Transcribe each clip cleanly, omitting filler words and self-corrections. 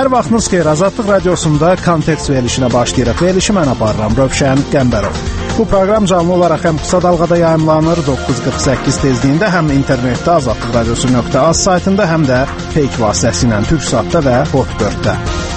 Hər vaxtınız xeyir, Azadlıq Radiosunda kontekst verilişinə başlayırıq. Verilişi mən aparıram, Rövşən Qəmbərov. Bu proqram canlı olaraq həm qısa dalğada yayımlanır 9:48 tezliyində, həm internetdə azadlıqradiosu.az saytında, həm də Fake vasitəsilə Türksatda və Hot 4-də.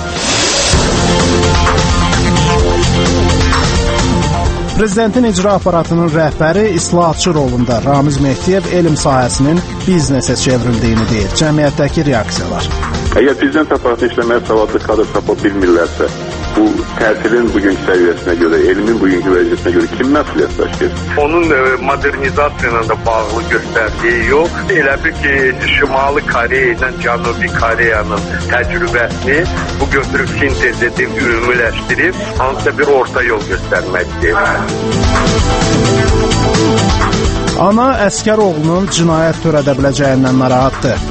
Prezidentin icra aparatının rəhbəri islahatçı rolunda Ramiz Mehdiyev elm sahəsinin biznesə çevrildiyini deyir. Cəmiyyətdəki reaksiyalar. Əgər prezident aparatını işləməyə savadlı kadr tapa bilmirlərsə, bu təhsilin bugünkü səviyyəsinə görə, elmin bugünkü vəziyyətinə görə kim məsuliyyət daşıyır? Onun modernizasiyayla da bağlı göstərdiyi yox, elə bir ki, Şimali Koreya ilə Cənubi Koreyanın təcrübəsini bu götürüb sintez edib, ümumiləşdirib, hansısa bir orta yol göstərməkdir. Ana əskər oğlunun cinayət törədə biləcəyindən narahatdır.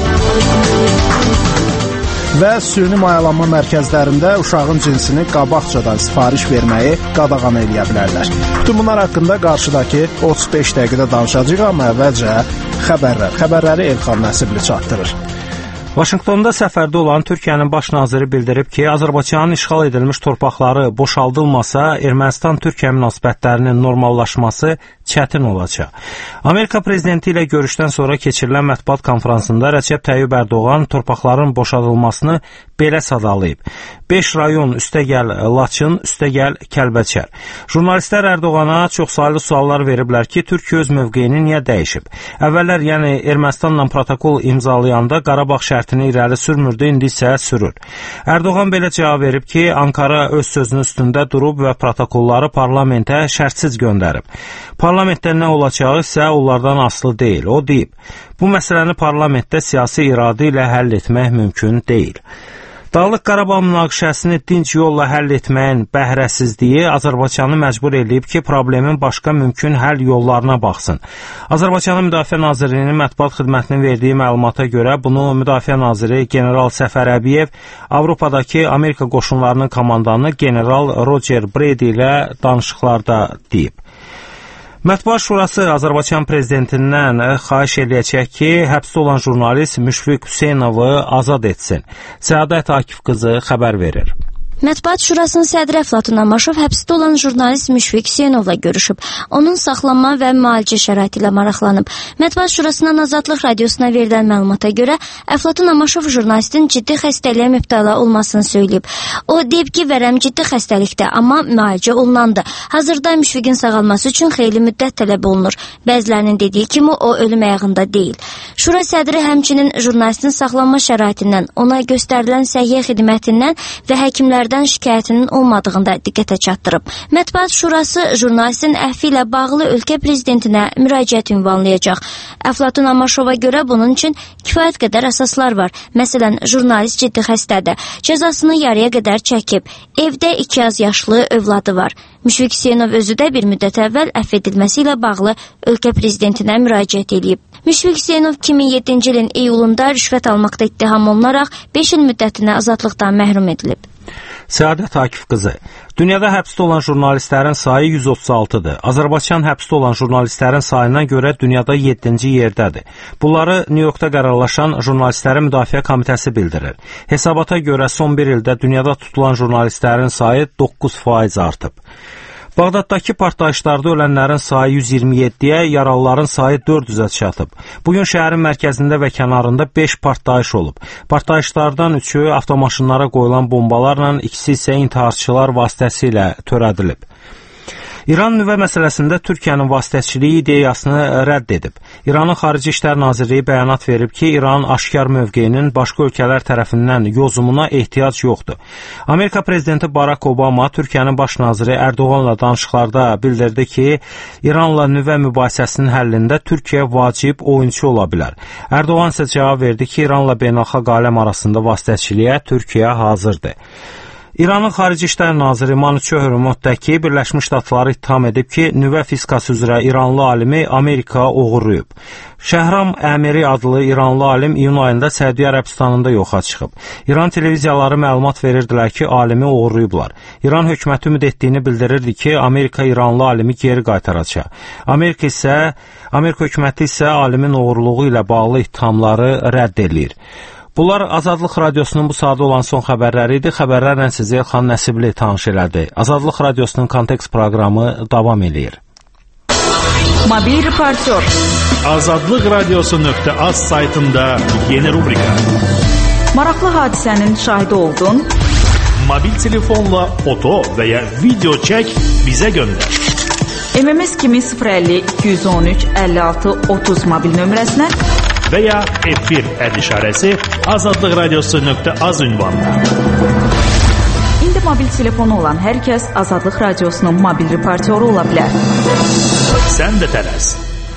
Və süni mayalanma mərkəzlərində uşağın cinsini qabaqcadan sifariş verməyi qadağan eləyə bilərlər. Bütün bunlar haqqında qarşıdakı 35 dəqiqədə danışacağıq, amma əvvəlcə xəbərləri Elxan Nəsibli çatdırır. Vaşinqtonda səfərdə olan Türkiyənin baş naziri bildirib ki, Azərbaycanın işğal edilmiş torpaqları boşaldılmasa, Ermənistan-Türkiyə münasibətlərinin normallaşması çətin olacaq. Amerika prezidenti ilə görüşdən sonra keçirilən mətbuat konfransında Rəcəb Tayyib Ərdoğan torpaqların boşadılmasını belə sadalayıb. 5 rayon, üstəgəl Laçın, üstəgəl Kəlbəcər. Jurnalistlər Ərdoğana çoxsaylı suallar veriblər ki, Türkiyə öz mövqeyini niyə dəyişib? Əvvəllər, yəni Ermənistanla protokol imzalayanda Qarabağ şərtini irəli sürmürdü, indi isə sürür. Ərdoğan belə cavab verib ki, Ankara öz sözünün üstündə durub və protokolları parlamentə şərtsiz göndərib. Parlamentdə nə olacağı isə onlardan asılı deyil. O deyib, bu məsələni parlamentdə siyasi iradə ilə həll etmək mümkün deyil. Dağlıq Qarabağ münaqişəsini dinc yolla həll etməyin bəhrəsizliyi Azərbaycanı məcbur edib ki, problemin başqa mümkün həll yollarına baxsın. Azərbaycanın Müdafiə Nazirliyinin mətbuat xidmətinin verdiyi məlumata görə bunu Müdafiə Naziri General Səfər Əbiyev Avropadakı Amerika qoşunlarının komandanı General Roger Brady ilə danışıqlarda deyib. Mətbuat Şurası Azərbaycan prezidentindən xahiş edəcək ki, həbsdə olan jurnalist Müşfiq Hüseynovu azad etsin. Səadət Akif qızı xəbər verir. Mətbuat Şurasının sədri Əflatun Amaşov həbsdə olan jurnalist Müşfiq Hüseynovla görüşüb. Onun saxlanma və müalicə şəraiti ilə maraqlanıb. Mətbuat Şurasının Azadlıq Radiosuna verilən məlumata görə Əflatun Amaşov jurnalistin ciddi xəstəliyə mübtəla olmasını söyləyib. O deyib ki, vərəm ciddi xəstəlikdə, amma müalicə olunandı. Hazırda Müşfiqin sağalması üçün xeyli müddət tələb olunur. Bəzilərinin dediyi kimi o ölüm ayağında deyil. Şura sədri həmçinin jurnalistin saxlanma şəraitindən, ona göstərilən səhiyyə xidmətindən və həkimlərdən şikayətinin olmadığında diqqətə çatdırıb. Mətbuat Şurası jurnalistin əhvi ilə bağlı ölkə prezidentinə müraciət ünvanlayacaq. Əflatun Amaşova görə bunun üçün kifayət qədər əsaslar var. Məsələn, jurnalist ciddi xəstədir. Cəzasını yarıya qədər çəkib. Evdə 2 az yaşlı övladı var. Müşfiq Hüseynov özü də bir müddət əvvəl əfv edilməsi ilə bağlı ölkə prezidentinə müraciət edib. Müşfiq Hüseynov 2007-ci ilin iyulunda rüşvət almaqda ittiham olunaraq 5 il müddətinə azadlıqdan məhrum edilib. Səadət Akif qızı. Dünyada həbsdə olan jurnalistlərin sayı 136-dır. Azərbaycan həbsdə olan jurnalistlərin sayına görə dünyada 7-ci yerdədir. Bunları New Yorkda qərarlaşan Jurnalistlərin Müdafiə Komitəsi bildirir. Hesabata görə son bir ildə dünyada tutulan jurnalistlərin sayı 9% artıb. Bağdaddakı partlayışlarda ölənlərin sayı 127-yə, yaralıların sayı 400-ə çatıb. Bugün şəhərin mərkəzində və kənarında 5 partlayış olub. Partlayışlardan 3-ü avtomaşınlara qoyulan bombalarla, ikisi isə intiharçılar vasitəsilə törədilib. İran nüvə məsələsində Türkiyənin vasitəçiliyi ideyasını rədd edib. İranın Xarici İşlər Nazirliyi bəyanat verib ki, İranın aşkar mövqeyinin başqa ölkələr tərəfindən yozumuna ehtiyac yoxdur. Amerika prezidenti Barack Obama Türkiyənin baş naziri Ərdoğanla danışıqlarda bildirdi ki, İranla nüvə mübahisəsinin həllində Türkiyə vacib oyunçu ola bilər. Ərdoğan isə cavab verdi ki, İranla beynəlxalq aləm arasında vasitəçiliyə Türkiyə hazırdır. İranın Xarici İşlər Naziri Manuço Hürmətdəki Birləşmiş Ştatları ittiham edib ki, nüvə fiskası üzrə İranlı alimi Amerika oğurlayıb. Şəhram Əmiri adlı İranlı alim iyun ayında Səudiyyə Ərəbistanında yoxa çıxıb. İran televiziyaları məlumat verirdilər ki, alimi oğurlayıblar. İran hökuməti ümid etdiyini bildirirdi ki, Amerika İranlı alimi geri qaytaracaq. Amerika hökuməti isə alimin oğurluğu ilə bağlı ittihamları rədd edir. Bunlar Azadlıq Radiosunun bu saata olan son xəbərləri idi. Xəbərlərlə sizi Elxan Nəsibli tanış elədi. Azadlıq Radiosunun Kontekst proqramı davam edir. Mobil reportyor. Azadlıqradiosu.az saytında yeni rubrika. Maraqlı hadisənin şahidi oldun. Mobil telefonla foto və ya video çək, bizə göndər. MMS kimi 050 213 56 30 mobil nömrəsinə və ya F1 əd işarəsi azadlıqradiosu.az ünvanına. İndi mobil telefonu olan hər kəs Azadlıq Radiosunun mobil reportyoru ola bilər. Sən də tələs.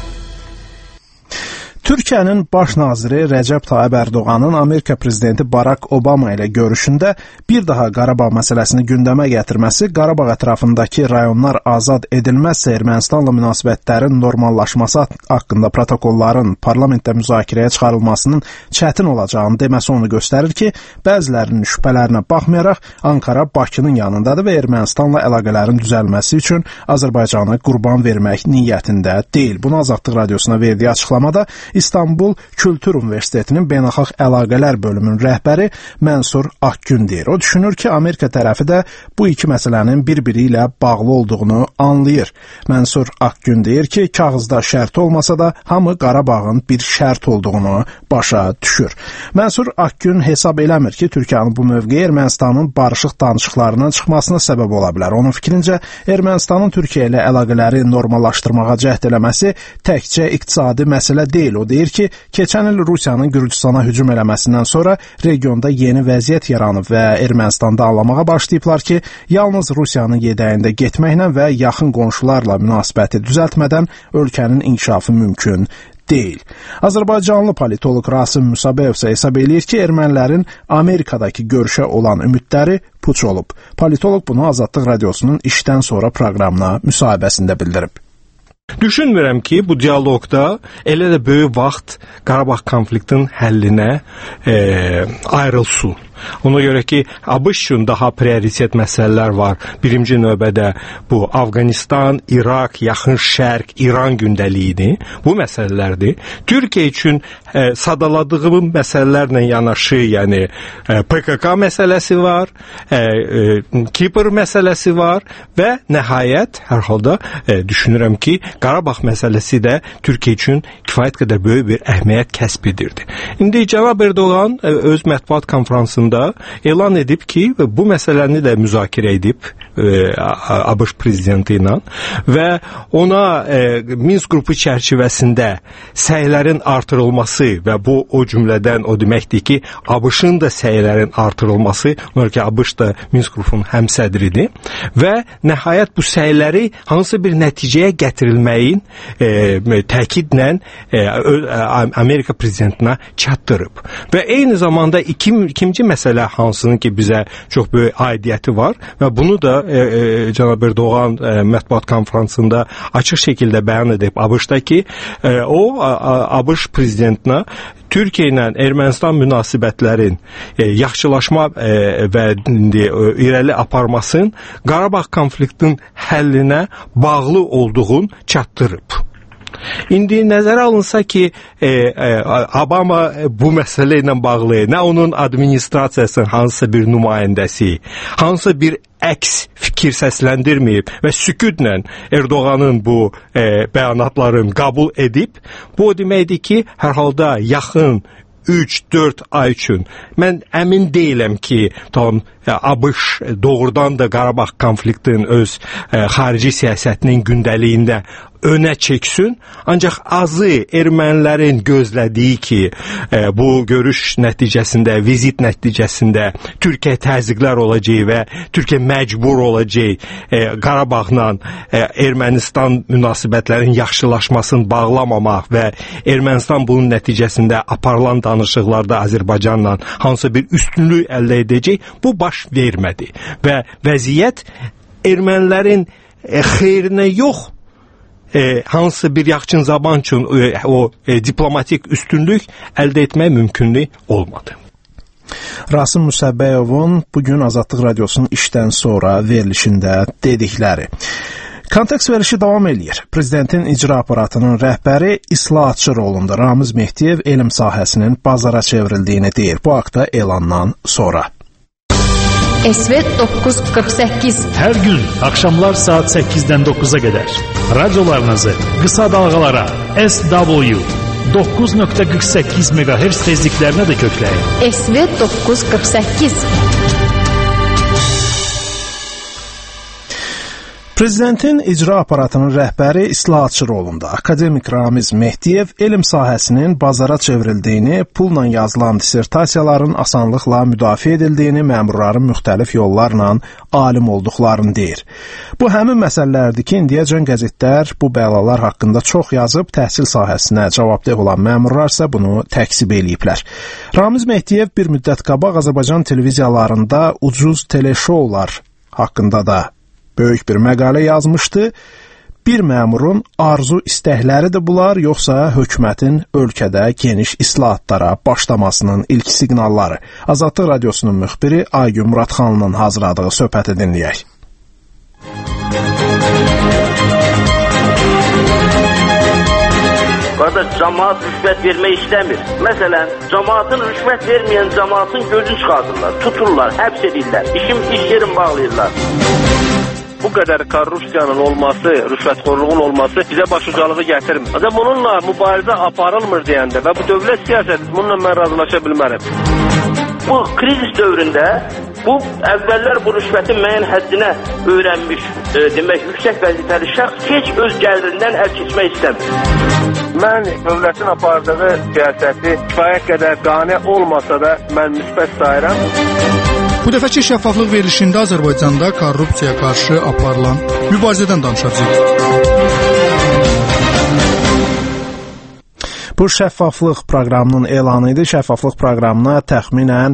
Türkiyənin baş naziri Rəcəb Tayyib Ərdoğanın Amerika prezidenti Barack Obama ilə görüşündə bir daha Qarabağ məsələsini gündəmə gətirməsi, Qarabağ ətrafındakı rayonlar azad edilməzsə Ermənistanla münasibətlərin normallaşması haqqında protokolların parlamentdə müzakirəyə çıxarılmasının çətin olacağını deməsi onu göstərir ki, bəzilərinin şübhələrinə baxmayaraq Ankara Bakının yanındadır və Ermənistanla əlaqələrin düzəlməsi üçün Azərbaycana qurban vermək niyyətində deyil. Bunu Azadlıq Radiosuna verdiyi açıqlamada İstanbul Kültür Universitetinin Beynəlxalq Əlaqələr bölümünün rəhbəri Mənsur Akgün deyir. O düşünür ki, Amerika tərəfi də bu iki məsələnin bir-biri ilə bağlı olduğunu anlayır. Mənsur Akgün deyir ki, kağızda şərt olmasa da hamı Qarabağın bir şərt olduğunu başa düşür. Mənsur Akgün hesab eləmir ki, Türkiyənin bu mövqeyi Ermənistanın barışıq danışıqlarından çıxmasına səbəb ola bilər. Onun fikrincə, Ermənistanın Türkiyə ilə əlaqələri normallaşdırmağa cəhd eləməsi təkcə iqtisadi məsələ deyil. O deyir ki, keçən il Rusiyanın Gürcüstana hücum eləməsindən sonra regionda yeni vəziyyət yaranıb və Ermənistanda anlamağa başlayıblar ki, yalnız Rusiyanın yedəyində getməklə və yaxın qonşularla münasibəti düzəltmədən ölkənin inkişafı mümkün deyil. Azərbaycanlı politoloq Rasim Musabeyev isə hesab eləyir ki, ermənilərin Amerikadakı görüşə olan ümidləri puç olub. Politoloq bunu Azadlıq Radiosunun işdən sonra proqramına müsahibəsində bildirib. Düşünmürəm ki, bu dialoqda elə də böyük vaxt Qarabağ konfliktinin həllinə ayrılsın. Ona görə ki, ABŞ üçün daha prioritet məsələlər var. Birinci növbədə bu Afqanistan, İraq, Yaxın Şərq, İran gündəliyidir. Bu məsələlərdir. Türkiyə üçün sadaladığım məsələlərlə yanaşı, yəni PKK məsələsi var, Kipr məsələsi var və nəhayət, hər halda düşünürəm ki, Qarabağ məsələsi də Türkiyə üçün kifayət qədər böyük bir əhəmiyyət kəsb edirdi. İndi cənab Erdoğan öz mətbuat konfransında elan edib ki, bu məsələni də müzakirə edib ABŞ prezidenti ilə və ona Minsk qrupu çərçivəsində səylərin artırılması və bu o cümlədən o deməkdir ki, ABŞ-ın da səylərin artırılması, onlar ki, ABC da Minsk qrupunun həmsədridir və nəhayət bu səyləri hansı bir nəticəyə gətirilməyin təkidlə Amerika prezidentinə çatdırıb. Və eyni zamanda ikinci məsələ hansının ki, bizə çox böyük aidiyyəti var və bunu da cənab Erdoğan mətbuat konfransında açıq şəkildə bəyan edib ABŞ-da ki, o ABŞ prezidentinə Türkiyə ilə Ermənistan münasibətlərin yaxşılaşma və irəli aparmasının Qarabağ konfliktinin həllinə bağlı olduğunu çatdırıb. İndi nəzərə alınsa ki, Obama bu məsələ ilə bağlı nə onun administrasiyasının hansısa bir nümayəndəsi, hansısa bir əks fikir səsləndirməyib və sükutla Erdoğanın bu bəyanatlarını qəbul edib, bu o deməkdir ki, hər halda yaxın 3-4 ay üçün mən əmin deyiləm ki, tam ABŞ doğrudan da Qarabağ konfliktinin öz xarici siyasətinin gündəliyində önə çəksin, ancaq azı ermənilərin gözlədiyi ki, bu görüş nəticəsində, vizit nəticəsində Türkiyə təzyiqlər olacaq və Türkiyə məcbur olacaq Qarabağla Ermənistan münasibətlərin yaxşılaşmasını bağlamamaq və Ermənistan bunun nəticəsində aparılan danışıqlarda Azərbaycanla hansı bir üstünlük əldə edəcək, bu baş vermədi və vəziyyət ermənilərin xeyrinə yox, hansı bir yaxçın zaman üçün o diplomatik üstünlük əldə etmək mümkünlük olmadı. Rasim Musəbbəyovun bugün Azadlıq Radiosunun işdən sonra verilişində dedikləri. Kontekst verilişi davam eləyir. Prezidentin icra aparatının rəhbəri islahatçı rolunda Ramiz Mehdiyev elm sahəsinin bazara çevrildiyini deyir. Bu haqda elandan sonra. SV 948 Hər gün axşamlar saat 8-dən 9-a qədər radiolarınızı qısa dalğalara SW 9.48 MHz tezliklərinə də kökləyin. SV 948 Prezidentin icra aparatının rəhbəri islahatçı rolunda akademik Ramiz Mehdiyev elm sahəsinin bazara çevrildiyini, pulla yazılan dissertasiyaların asanlıqla müdafiə edildiyini, məmurların müxtəlif yollarla alim olduqlarını deyir. Bu həmin məsələlərdir ki, indiyəcən qəzetlər bu bəlalar haqqında çox yazıb, təhsil sahəsinə cavabdeh olan məmurlar isə bunu təksib eləyiblər. Ramiz Mehdiyev bir müddət qabaq Azərbaycan televiziyalarında ucuz teleşoular haqqında da böyük bir məqalə yazmışdı. Bir məmurun arzu istəkləridir bunlar, yoxsa hökumətin ölkədə geniş islahatlara başlamasının ilk siqnalları? Azadlıq Radiosunun müxbiri Aygün Muradxanlının hazırladığı söhbəti dinləyək. Qardaş, cəmaat rüşvət vermək istəmir. Məsələn, cəmaatın rüşvət verməyən cəmaatın gözünü çıxardırlar, tuturlar, həbs edirlər, iş yerin bağlayırlar. Bu qədər korrupsiyanın olması, rüşvətxorluğun olması bizə başucalığı gətirmir. Adam onunla mübarizə aparılmır deyəndə və bu dövlət siyasəti, bununla mən razılaşa bilmərəm. Bu krizis dövründə bu əvvəllər bu rüşvətin müəyyən həddinə öyrənmiş, demək, yüksək vəzifəli şəxs heç öz gəlirindən əl keçmək istəmir. Mən dövlətin apardığı siyasəti kifayət qədər qane olmasa da mən müsbət sayıram. Bu dəfəki şəffaflıq verilişində Azərbaycanda korrupsiyaya qarşı aparılan mübarizədən danışacağıq. Bu şəffaflıq proqramının elanı idi. Şəffaflıq proqramına təxminən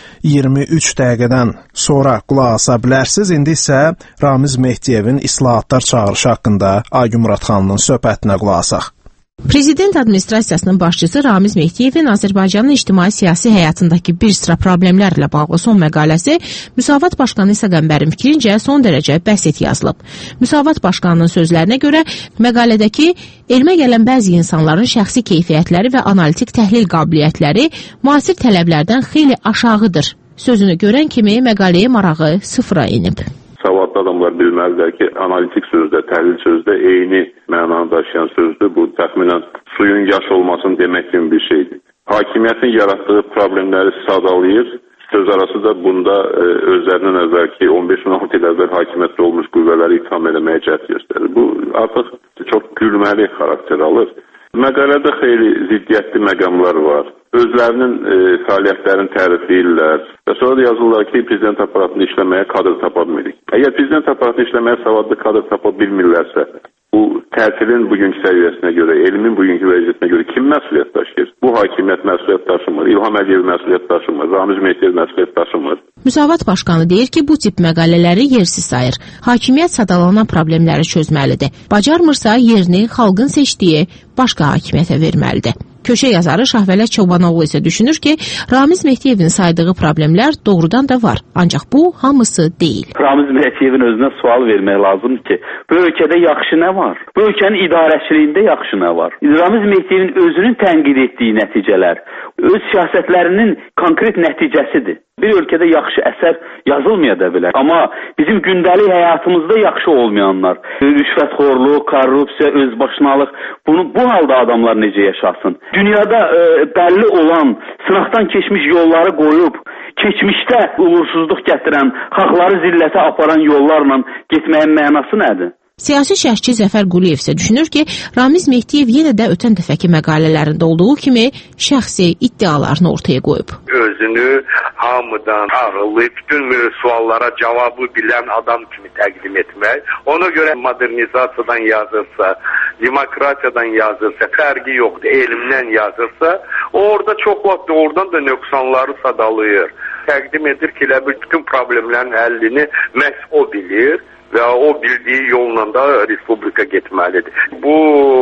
23 dəqiqədən sonra qulaq asa bilərsiniz. İndi isə Ramiz Mehdiyevin islahatlar çağırışı haqqında Aygün Muradxanlının söhbətinə qulaq asaq. Prezident administrasiyasının başçısı Ramiz Mehdiyevin Azərbaycanın ictimai-siyasi həyatındakı bir sıra problemlərlə bağlı son məqaləsi Müsavat Başqanı İsa Qəmbərin fikrincə son dərəcə bəsit yazılıb. Müsavat Başqanının sözlərinə görə məqalədəki elmə gələn bəzi insanların şəxsi keyfiyyətləri və analitik təhlil qabiliyyətləri müasir tələblərdən xeyli aşağıdır. Sözünü görən kimi məqaləyə marağı sıfıra inib. Savadlı adamlar bilməlidir ki, analitik sözdə, təhlil sözdə eyni mənanı daşıyan sözdür. Bu təxminən suyun yaş olmasını demək kimi bir şeydir. Hakimiyyətin yaratdığı problemləri sadalayır. Söz arası da bunda özlərindən əvvəlki 15-16 il əvvəl hakimiyyətdə olmuş qüvvələri ittiham eləməyə cəhd göstərir. Bu artıq çox gülməli xarakter alır. Məqalədə xeyli ziddiyyətli məqamlar var. Özlərinin fəaliyyətlərini tərifləyirlər və sonra da yazırlar ki, prezident aparatını işləməyə kadr tapa bilmirik. Əgər prezident aparatını işləməyə savadlı kadr tapa bilmirlərsə, bu təhsilin bugünkü səviyyəsinə görə, elmin bugünkü vəziyyətinə görə kim məsuliyyət daşıyır? Bu hakimiyyət məsuliyyət daşımır, İlham Əliyev məsuliyyət daşımır, Ramiz Mehdiyev məsuliyyət daşımır. Müsavat Başqanı deyir ki, bu tip məqalələri yersiz sayır. Hakimiyyət sadalanan problemləri çözməlidir. Bacarmırsa yerini xalqın seçdiyi başqa hakimiyyətə verməlidir. Köşə yazarı Şahvələt Çobanoğlu isə düşünür ki, Ramiz Mehdiyevin saydığı problemlər doğrudan da var. Ancaq bu hamısı deyil. Ramiz Mehdiyevin özünə sual vermək lazımdır ki, bu ölkədə yaxşı nə var? Bu ölkənin idarəçiliyində yaxşı nə var? Ramiz Mehdiyevin özünün tənqid etdiyi nəticələr, öz siyasətlərinin konkret nəticəsidir. Bir ölkədə yaxşı əsər yazılmaya da bilər. Amma bizim gündəlik həyatımızda yaxşı olmayanlar, rüşvətxorluq, korrupsiya, özbaşınalıq, bu halda adamlar necə yaşasın? Dünyada bəlli olan, sınaqdan keçmiş yolları qoyub, keçmişdə uğursuzluq gətirən, xalqları zillətə aparan yollarla getməyin mənası nədir? Siyasi şərhçi Zəfər Quliyev isə düşünür ki, Ramiz Mehdiyev yenə də ötən dəfəki məqalələrində olduğu kimi şəxsi iddialarını ortaya qoyub. Özünü hamıdan ağıllı, bütün suallara cavabı bilən adam kimi təqdim etmək, ona görə modernizasiyadan yazırsa, demokratiyadan yazırsa, fərqi yoxdur, elmdən yazırsa, orada çox vaxt oradan da nöqsanları sadalayır. Təqdim edir ki, bütün problemlərin həllini məhz o bilir və o bildiyi yolla da respublika getməlidir. Bu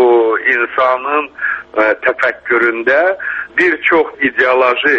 insanın təfəkküründə bir çox ideoloji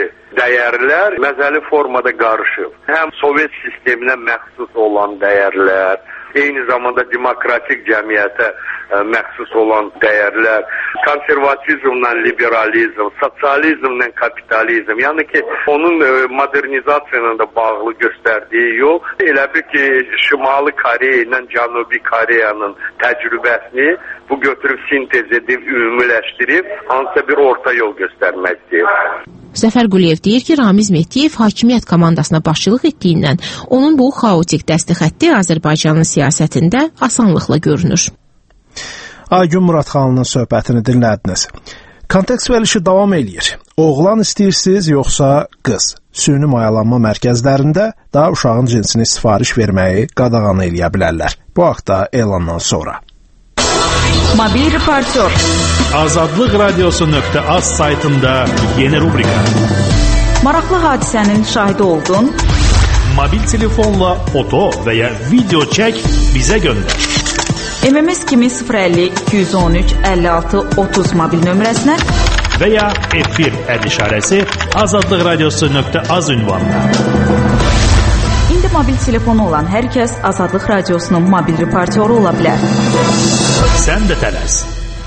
dəyərlər məzəli formada qarışıb. Həm Sovet sisteminə məxsus olan dəyərlər, eyni zamanda demokratik cəmiyyətə məxsus olan dəyərlər, konservatizmlə liberalizm, sosializmlə kapitalizm, yəni ki, onun modernizasiya ilə də bağlı göstərdiyi yol, elə bir ki, Şimali Koreya ilə Cənubi Koreyanın təcrübəsini bu götürüb sintez edib, ümumiləşdirib, hansısa bir orta yol göstərmək istəyir. Zəfər Quliyev deyir ki, Ramiz Mehdiyev hakimiyyət komandasına başçılıq etdiyindən onun bu xaotik dəsti xətti Azərbaycanın siyasətində asanlıqla görünür. Aygün Muradxanlının söhbətini dinlədiniz. Kontekst verilişi davam eləyir. Oğlan istəyirsiniz, yoxsa qız? Süni mayalanma mərkəzlərində daha uşağın cinsini sifariş verməyi qadağan eləyə bilərlər. Bu haqda elandan sonra. Mobil reportyor. Azadlıq Radiosu.az saytında yeni rubrika. Maraqlı hadisənin şahidi oldun. Mobil telefonla foto və ya video çək, bizə göndər. MMS kimi 050 213 56 30 mobil nömrəsinə və ya efir əd işarəsi Azadlıq Radiosu.az ünvanına. İndi mobil telefonu olan hər kəs Azadlıq Radiosunun mobil reportyoru ola bilər. Sən də tələs.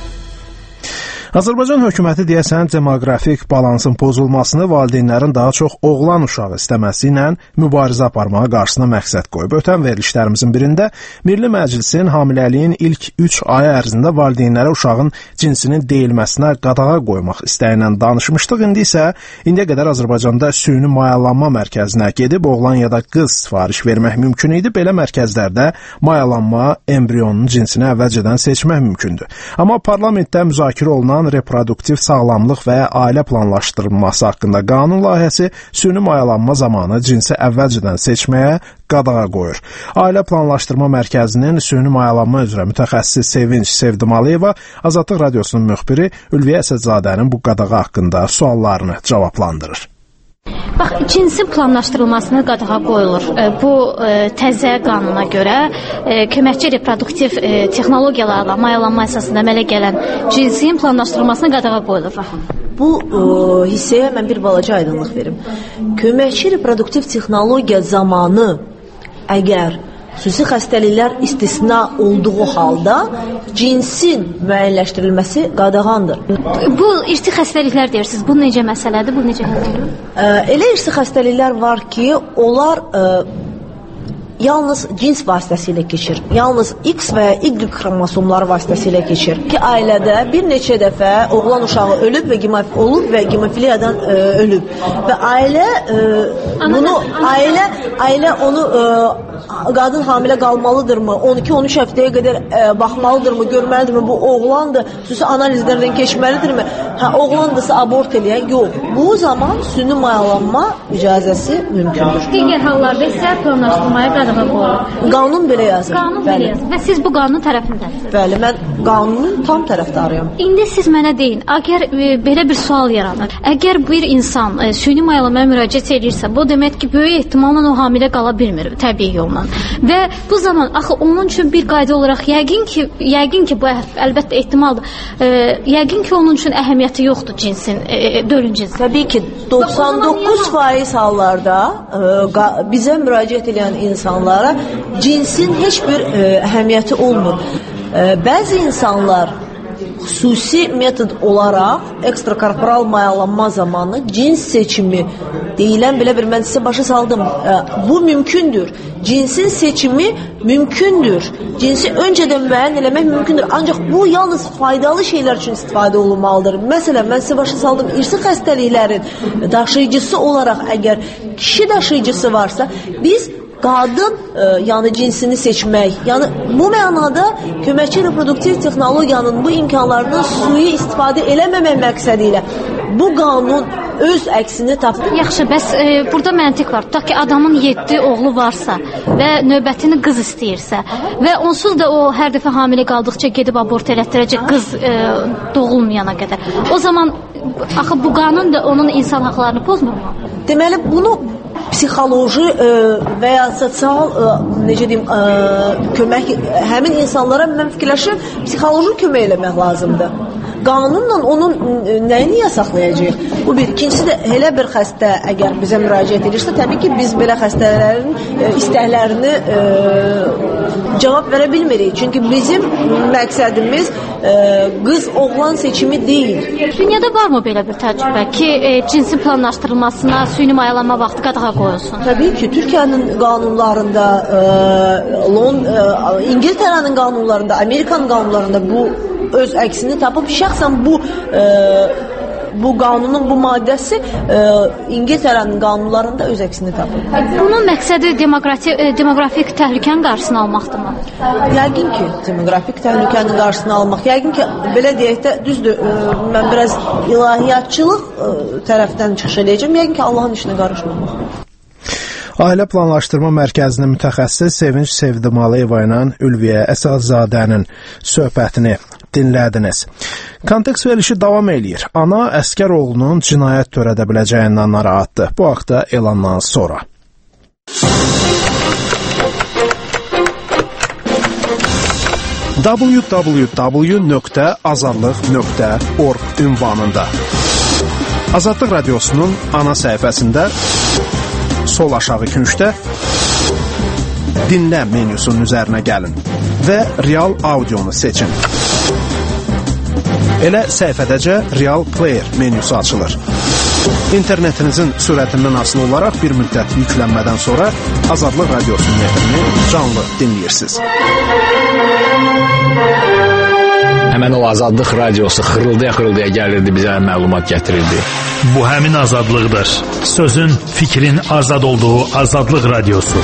Azərbaycan hökuməti deyəsən demoqrafik balansın pozulmasını valideynlərin daha çox oğlan uşağı istəməsi ilə mübarizə aparmağa qarşısına məqsəd qoyub. Ötən verilişlərimizin birində Milli Məclisin hamiləliyin ilk 3 ayı ərzində valideynlərə uşağın cinsinin deyilməsinə qadağa qoymaq istəyilə danışmışdıq. İndi isə indiyə qədər Azərbaycanda süni mayalanma mərkəzinə gedib oğlan ya da qız sifariş vermək mümkün idi. Belə mərkəzlərdə mayalanma embrionun cinsini əvvəlcədən seçmək mümkündür. Amma parlamentdə müzakirə olunan reproduktiv sağlamlıq və ailə planlaşdırılması haqqında qanun layihəsi süni mayalanma zamanı cinsi əvvəlcədən seçməyə qadağa qoyur. Ailə Planlaşdırma Mərkəzinin süni mayalanma üzrə mütəxəssis Sevinç Sevdimalıyeva Azadlıq Radiosunun müxbiri Ülviyə Əsədzadənin bu qadağa haqqında suallarını cavablandırır. Bax, cinsin planlaşdırılmasına qadağa qoyulur. Bu təzə qanuna görə köməkçi reproduktiv texnologiyalarla mayalanma əsasında əmələ gələn cinsin planlaşdırılmasına qadağa qoyulur. Bu hissəyə mən bir balaca aydınlıq verim. Köməkçi reproduktiv texnologiya zamanı əgər xüsusi xəstəliklər istisna olduğu halda cinsin müəyyənləşdirilməsi qadağandır. Bu irsi xəstəliklər deyirsiniz. Bu necə məsələdir? Bu necə həll olunur? Elə irsi xəstəliklər var ki, onlar yalnız cins vasitəsilə keçir. Yalnız X və ya Y xromosomları vasitəsilə keçir. Ki, ailədə bir neçə dəfə oğlan uşağı ölüb və gemofiliyadan ölüb. Və ailə onu qadın hamilə qalmalıdırmı? 12-13 həftəyə qədər baxmalıdırmı? Görməlidirmi? Bu oğlandır. Xüsusi analizlərdən keçməlidirmi? Oğlandırsa abort eləyən? Yox. Bu zaman süni mayalanma icazəsi mümkündür. Digər hallarda isə planlaşdırmaya qadağa qoyulur. Qanun belə yazır. Qanun belə yazır. Və siz bu qanunun tərəfindəsiniz. Bəli, mən qanunun tam tərəfdarıyam. İndi siz mənə deyin, əgər belə bir sual yaranır. Əgər bir insan süni mayalamaya müraciət edirsə, bu demək ki, böyük ehtimalla o hamilə qala bilmir təbii yolla. Və bu zaman axı onun üçün bir qayda olaraq yəqin ki bu əlbəttə ehtimaldır. Yəqin ki onun üçün əhəmiyyəti yoxdur cinsin, dölün cinsin. Təbii ki 99% hallarda bizə müraciət edən insanlara cinsin heç bir əhəmiyyəti olmur. Bəzi insanlar xüsusi metod olaraq ekstrakorporal mayalanma zamanı cins seçimi deyilən belə bir mən sizə başa saldım. Bu mümkündür. Cinsin seçimi mümkündür. Cinsi öncədən müəyyən eləmək mümkündür. Ancaq bu yalnız faydalı şeylər üçün istifadə olunmalıdır. Məsələn, mən sizə başa saldım, irsi xəstəliklərin daşıyıcısı olaraq əgər kişi daşıyıcısı varsa, biz qadın yəni cinsini seçmək, yəni bu mənada köməkçi reproduktiv texnologiyanın bu imkanlarını sui istifadə eləməmək məqsədi ilə bu qanun öz əksini tapdı. Yaxşı, bəs burada məntiq var. Tutaq ki, adamın 7 oğlu varsa və növbətini qız istəyirsə və onsuz da o hər dəfə hamilə qaldıqca gedib abort elətdirəcək qız doğulmayana qədər. O zaman axı bu qanun da onun insan haqlarını pozmur. Deməli, bunu psixoloji və ya sosial necə deyim kömək həmin insanlara mən fikirləşirəm psixoloji kömək eləmək lazımdır. qanunla onun nəyini yasaqlayacaq? Bu bir. İkincisi də elə bir xəstə əgər bizə müraciət edirsə, təbii ki, biz belə xəstələrin istəklərini cavab verə bilmirik. Çünki bizim məqsədimiz qız oğlan seçimi deyil. Dünyada varmı belə bir təcrübə ki, cinsin planlaşdırılmasına süni mayalanma vaxtı qadağa qoyulsun? Təbii ki, Türkiyənin qanunlarında, İngiltərənin qanunlarında, Amerikanın qanunlarında bu öz əksini tapıb. Şəxsən bu qanunun bu maddəsi İngiltərənin qanunlarında öz əksini tapıb. Bunun məqsədi demoqrafik təhlükənin qarşısını almaqdırmı? Yəqin ki, demoqrafik təhlükənin qarşısını almaq. Yəqin ki, belə deyək də, düzdür, mən biraz ilahiyyatçılıq tərəfdən çıxış edəcəm. Yəqin ki, Allahın işinə qarışmamaq. Ailə Planlaşdırma Mərkəzinin mütəxəssis Sevinç Sevdimalıyeva ilə Ülviyə Əsadzadənin söhbətini dinlədiniz. Kontekst verilişi davam eləyir. Ana əskər oğlunun cinayət törədə biləcəyindən narahatdır. Bu haqda elandan sonra. www.azadlıq.org ünvanında Azadlıq Radiosunun ana səhifəsində sol aşağı küncdə dinlə menyusunun üzərinə gəlin və real audionu seçin. Elə səhifədəcə Real Player menyusu açılır. İnternetinizin sürətindən asılı olaraq bir müddət yüklənmədən sonra Azadlıq Radiosunun efrini canlı dinləyirsiniz. Həmən o Azadlıq Radiosu xırıldaya gəlirdi, bizə məlumat gətirirdi. Bu həmin azadlıqdır. Sözün, fikrin azad olduğu Azadlıq Radiosu.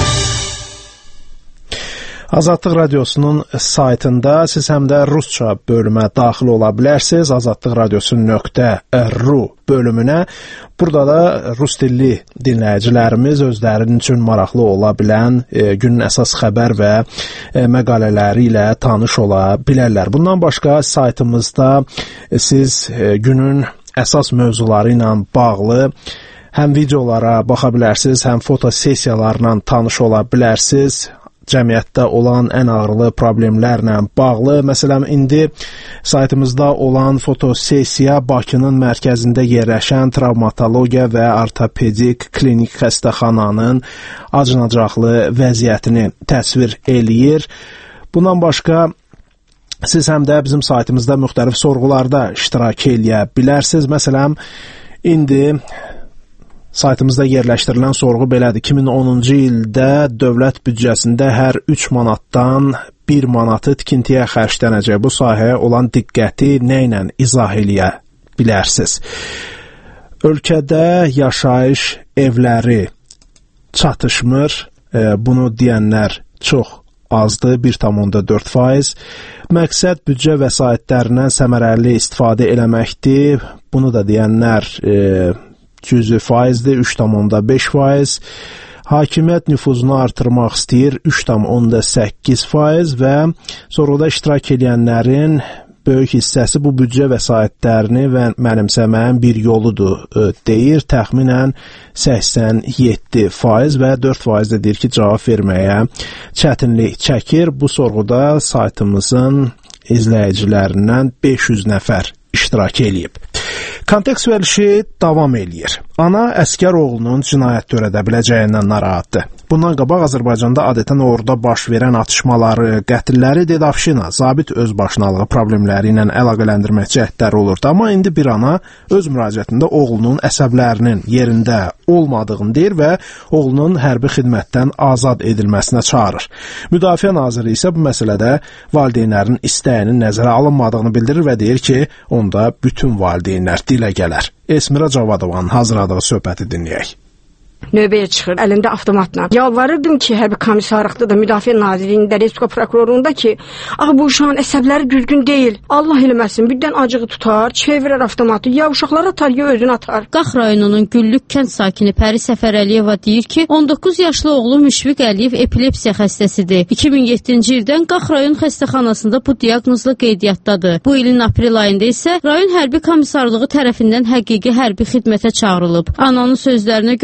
Azadlıq Radiosunun saytında siz həm də rusca bölümə daxil ola bilərsiniz. azadlıqradiosu.ru bölümünə. Burada da rus dilli dinləyicilərimiz özlərinin üçün maraqlı ola bilən günün əsas xəbər və məqalələri ilə tanış ola bilərlər. Bundan başqa saytımızda siz günün əsas mövzuları ilə bağlı həm videolara baxa bilərsiniz, həm fotosessiyalarla tanış ola bilərsiniz. Cəmiyyətdə olan ən ağrılı problemlərlə bağlı. Məsələn, indi saytımızda olan fotosessiya Bakının mərkəzində yerləşən travmatologiya və ortopedik klinik xəstəxananın acınacaqlı vəziyyətini təsvir eləyir. Bundan başqa siz həm də bizim saytımızda müxtəlif sorğularda iştirak eləyə bilərsiniz. Məsələn, indi saytımızda yerləşdirilən sorğu belədir. 2010-cu ildə dövlət büdcəsində hər 3 manatdan 1 manatı tikintiyə xərclənəcək. Bu sahəyə olan diqqəti nə ilə izah eləyə bilərsiniz? Ölkədə yaşayış evləri çatışmır. Bunu deyənlər çox azdır, 1,4%. Məqsəd büdcə vəsaitlərindən səmərəli istifadə eləməkdir. Bunu da deyənlər cüzi faizdir, 3,5%. Hakimiyyət nüfuzunu artırmaq istəyir, 3,8% və sorğuda iştirak edənlərin böyük hissəsi bu büdcə vəsaitlərini və mənimsəməyin bir yoludur deyir. Təxminən 87% və 4% deyir ki, cavab verməyə çətinlik çəkir. Bu sorğuda saytımızın izləyicilərindən 500 nəfər iştirak edib. Kontekst verilişi davam eləyir. Ana əskər oğlunun cinayət törədə biləcəyindən narahatdır. Bundan qabaq Azərbaycanda adətən orada baş verən atışmaları, qətilləri Dedavşina, zabit özbaşınalığı problemləri ilə əlaqələndirmək cəhdləri olurdu. Amma indi bir ana öz müraciətində oğlunun əsəblərinin yerində olmadığını deyir və oğlunun hərbi xidmətdən azad edilməsinə çağırır. Müdafiə naziri isə bu məsələdə valideynlərin istəyinin nəzərə alınmadığını bildirir və deyir ki, onda bütün valideynlər dilə gələr. Esmira Cavadovanın hazırladığı söhbəti dinləyək. Növbəyə çıxır, əlində avtomatla. Yalvarırdım ki, hərbi komissarlıqda da, Müdafiə Nazirliyində, Respublika prokurorluğunda ki, bu uşağın əsəbləri düzgün deyil. Allah eləməsin, birdən acığı tutar, çevirər avtomatı, ya uşaqlar atar, ya özünü atar. Qax rayonunun Güllük kənd sakini Pəri Səfər Əliyeva deyir ki, 19 yaşlı oğlu Müşfiq Əliyev epilepsiya xəstəsidir. 2007-ci ildən Qax rayon xəstəxanasında bu diaqnozla qeydiyyatdadır. Bu ilin aprel ayında isə rayon hərbi komissarlığı tərəfindən həqiqi hərbi xidmətə çağırılıb. Ananın sözlərinə görə oğlu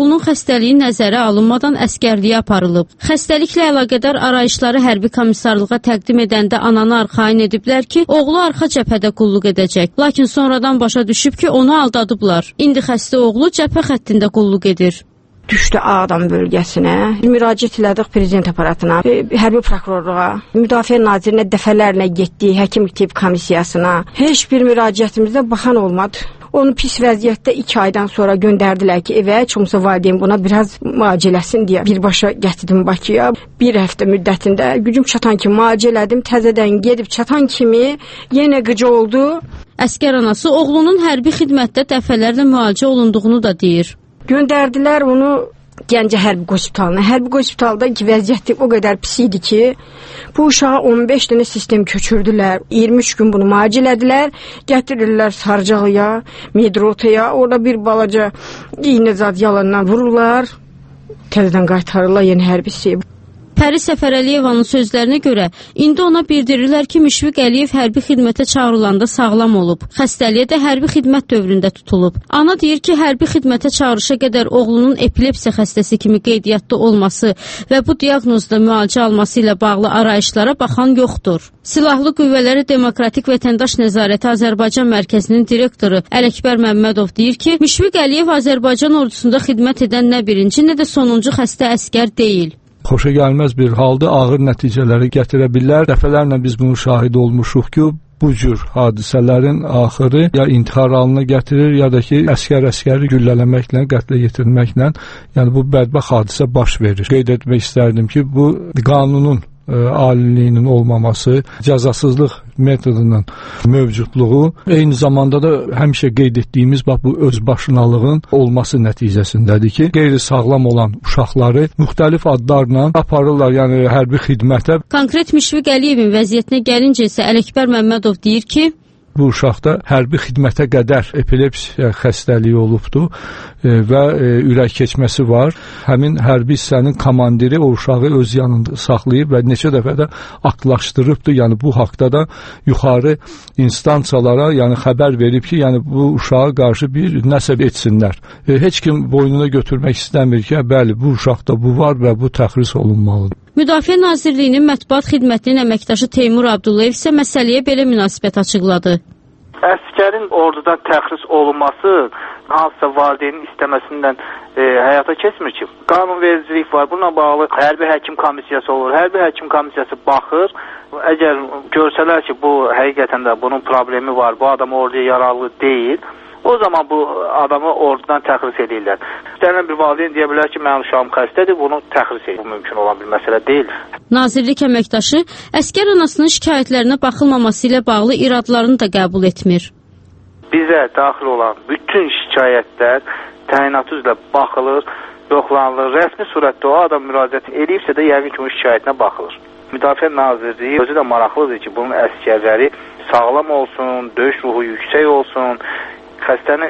oğlunun xəstəliyi nəzərə alınmadan əskərliyə aparılıb. Xəstəliklə əlaqədar arayışları hərbi komissarlığa təqdim edəndə ananı arxayın ediblər ki, oğlu arxa cəbhədə qulluq edəcək. Lakin sonradan başa düşüb ki, onu aldadıblar. İndi xəstə oğlu cəbhə xəttində qulluq edir. Düşdü Ağdam bölgəsinə, müraciət elədik prezident aparatına, hərbi prokurorluğa, müdafiə nazirinə dəfələrlə getdi, həkim tibb komissiyasına. Heç bir müraciətimizdə baxan olmadı. Onu pis vəziyyətdə 2 aydan sonra göndərdilər ki, evə, çomsa valideyn buna biraz müalicələsin deyə. Birbaşa gətirdim Bakıya. 1 həftə müddətində gücüm çatan kimi müalicələdim, təzədən gedib çatan kimi yenə qıcı oldu. Əskər anası oğlunun hərbi xidmətdə dəfələrlə müalicə olunduğunu da deyir. Göndərdilər onu Gəncə hərbi hospitalına. Hərbi hospitalda ki, vəziyyəti o qədər pis idi ki, bu uşağa 15 dənə sistem köçürdülər. 23 gün bunu müalicələdilər, gətirirlər Sarıcalıya, Medrotaya, orada bir balaca iynə-zad yalandan vururlar, təzədən qaytarırlar yeni hərbisi. Pəri Səfərəliyevanın sözlərinə görə, indi ona bildirirlər ki, Müşfiq Əliyev hərbi xidmətə çağırılanda sağlam olub. Xəstəliyə də hərbi xidmət dövründə tutulub. Ana deyir ki, hərbi xidmətə çağırışa qədər oğlunun epilepsiya xəstəsi kimi qeydiyyatda olması və bu diaqnozda müalicə alması ilə bağlı arayışlara baxan yoxdur. Silahlı Qüvvələri Demokratik Vətəndaş Nəzarəti Azərbaycan Mərkəzinin direktoru Ələkbər Məmmədov deyir ki, Müşfiq Əliyev Azərbaycan ordusunda xidmət edən nə birinci, nə də sonuncu xəstə əskər deyil. Xoşa gəlməz bir halda ağır nəticələri gətirə bilər. Dəfələrlə biz bunun şahid olmuşuq ki, bu cür hadisələrin axırı ya intihar halına gətirir, ya da ki, əskəri güllələməklə, qətlə yetirməklə, yəni bu bədbəxt hadisə baş verir. Qeyd etmək istərdim ki, bu qanunun aliliyinin olmaması, cəzasızlıq metodunun mövcudluğu, eyni zamanda da həmişə qeyd etdiyimiz bu özbaşınalığın olması nəticəsindədir ki, qeyri-sağlam olan uşaqları müxtəlif adlarla aparırlar, yəni hərbi xidmətə. Konkret Müşfiq Əliyevin vəziyyətinə gəlincə isə Ələkbər Məmmədov deyir ki, bu uşaqda hərbi xidmətə qədər epilepsiya xəstəliyi olubdur və ürək keçməsi var. Həmin hərbi hissənin komandiri o uşağı öz yanında saxlayıb və neçə dəfə də aktlaşdırıbdır. Yəni bu haqda da yuxarı instansiyalara yəni xəbər verib ki, yəni bu uşağa qarşı bir nəsə etsinlər. Heç kim boynuna götürmək istəmir ki, bəli, bu uşaqda bu var və bu təxris olunmalıdır. Müdafiə Nazirliyinin mətbuat xidmətinin əməkdaşı Teymur Abdullayev isə məsələyə belə münasibət açıqladı. Əskərin orduda təxris olunması hansısa valideynin istəməsindən həyata keçmir ki. Qanunvericilik var, bununla bağlı hərbi həkim komissiyası olur. Hərbi həkim komissiyası baxır. Əgər görsələr ki, bu həqiqətən də bunun problemi var, bu adam orduya yararlı deyil, o zaman bu adamı ordudan təxris edirlər. İstənilən bir valideyn deyə bilər ki, mənim uşağım xəstədir, bunu təxris edir. Bu mümkün olan bir məsələ deyil. Nazirlik əməkdaşı əskər anasının şikayətlərinə baxılmaması ilə bağlı iradlarını da qəbul etmir. Bizə daxil olan bütün şikayətlər təyinatı üzrə baxılır, yoxlanılır. Rəsmi surətdə o adam müraciət edibsə də yəqin ki, o şikayətinə baxılır. Müdafiə Nazirliyi özü də maraqlıdır ki, bunun əskərləri sağlam olsun, döyüş ruhu yüksək olsun. Xəstəni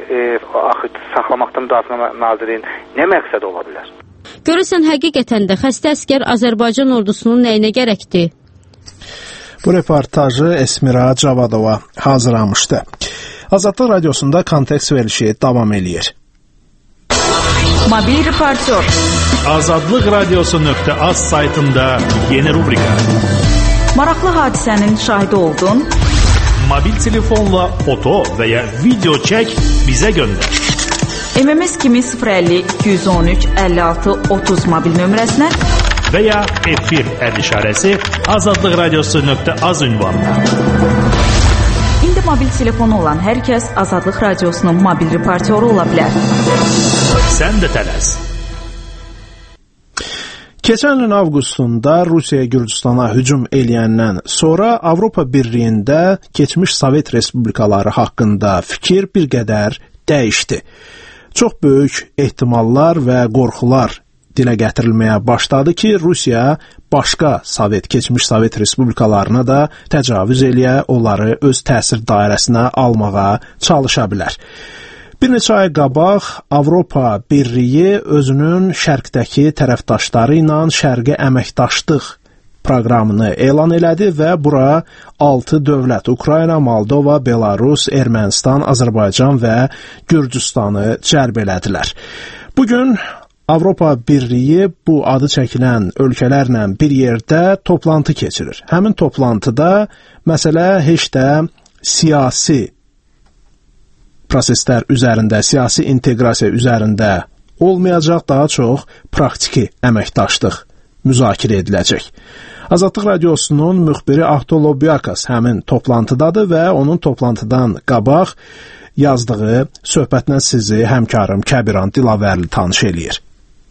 saxlamaqda Müdafiə Nazirliyinin nə məqsəd ola bilər? Görürsən, həqiqətən də xəstə əskər Azərbaycan ordusunun nəyinə gərəkdir? Bu reportajı Esmira Cavadova hazırlamışdı. Azadlıq Radiosunda kontekst verilişi davam eləyir. Mobil reportyor. Azadlıq Radiosu.az saytında yeni rubrika. Maraqlı hadisənin şahidi oldun. Mobil telefonla foto və ya video çək, bizə göndər. MMS kimi 050 213 56 30 mobil nömrəsinə və ya F1 işarəsi Azadlıq Radiosu.az ünvanına. İndi mobil telefonu olan hər kəs Azadlıq Radiosunun mobil reportyoru ola bilər. Sən də tələs. Keçən ilin avqustunda Rusiya Gürcüstana hücum eləyəndən sonra Avropa Birliyində keçmiş Sovet Respublikaları haqqında fikir bir qədər dəyişdi. Çox böyük ehtimallar və qorxular dilə gətirilməyə başladı ki, Rusiya başqa keçmiş Sovet Respublikalarına da təcavüz eləyə, onları öz təsir dairəsinə almağa çalışa bilər. Bir neçə ay qabaq Avropa Birliyi özünün şərqdəki tərəfdaşları ilə şərqi əməkdaşlıq proqramını elan elədi və bura 6 dövlət Ukrayna, Moldova, Belarus, Ermənistan, Azərbaycan və Gürcüstanı cəlb elədilər. Bugün Avropa Birliyi bu adı çəkilən ölkələrlə bir yerdə toplantı keçirir. Həmin toplantıda məsələ heç də siyasi proseslər üzərində, siyasi inteqrasiya üzərində olmayacaq, daha çox praktiki əməkdaşlıq müzakirə ediləcək. Azadlıq Radiosunun müxbiri Ahtolo Biakas həmin toplantıdadır və onun toplantıdan qabaq yazdığı söhbətlə sizi həmkarım Kəbiran Dilavərli tanış eləyir.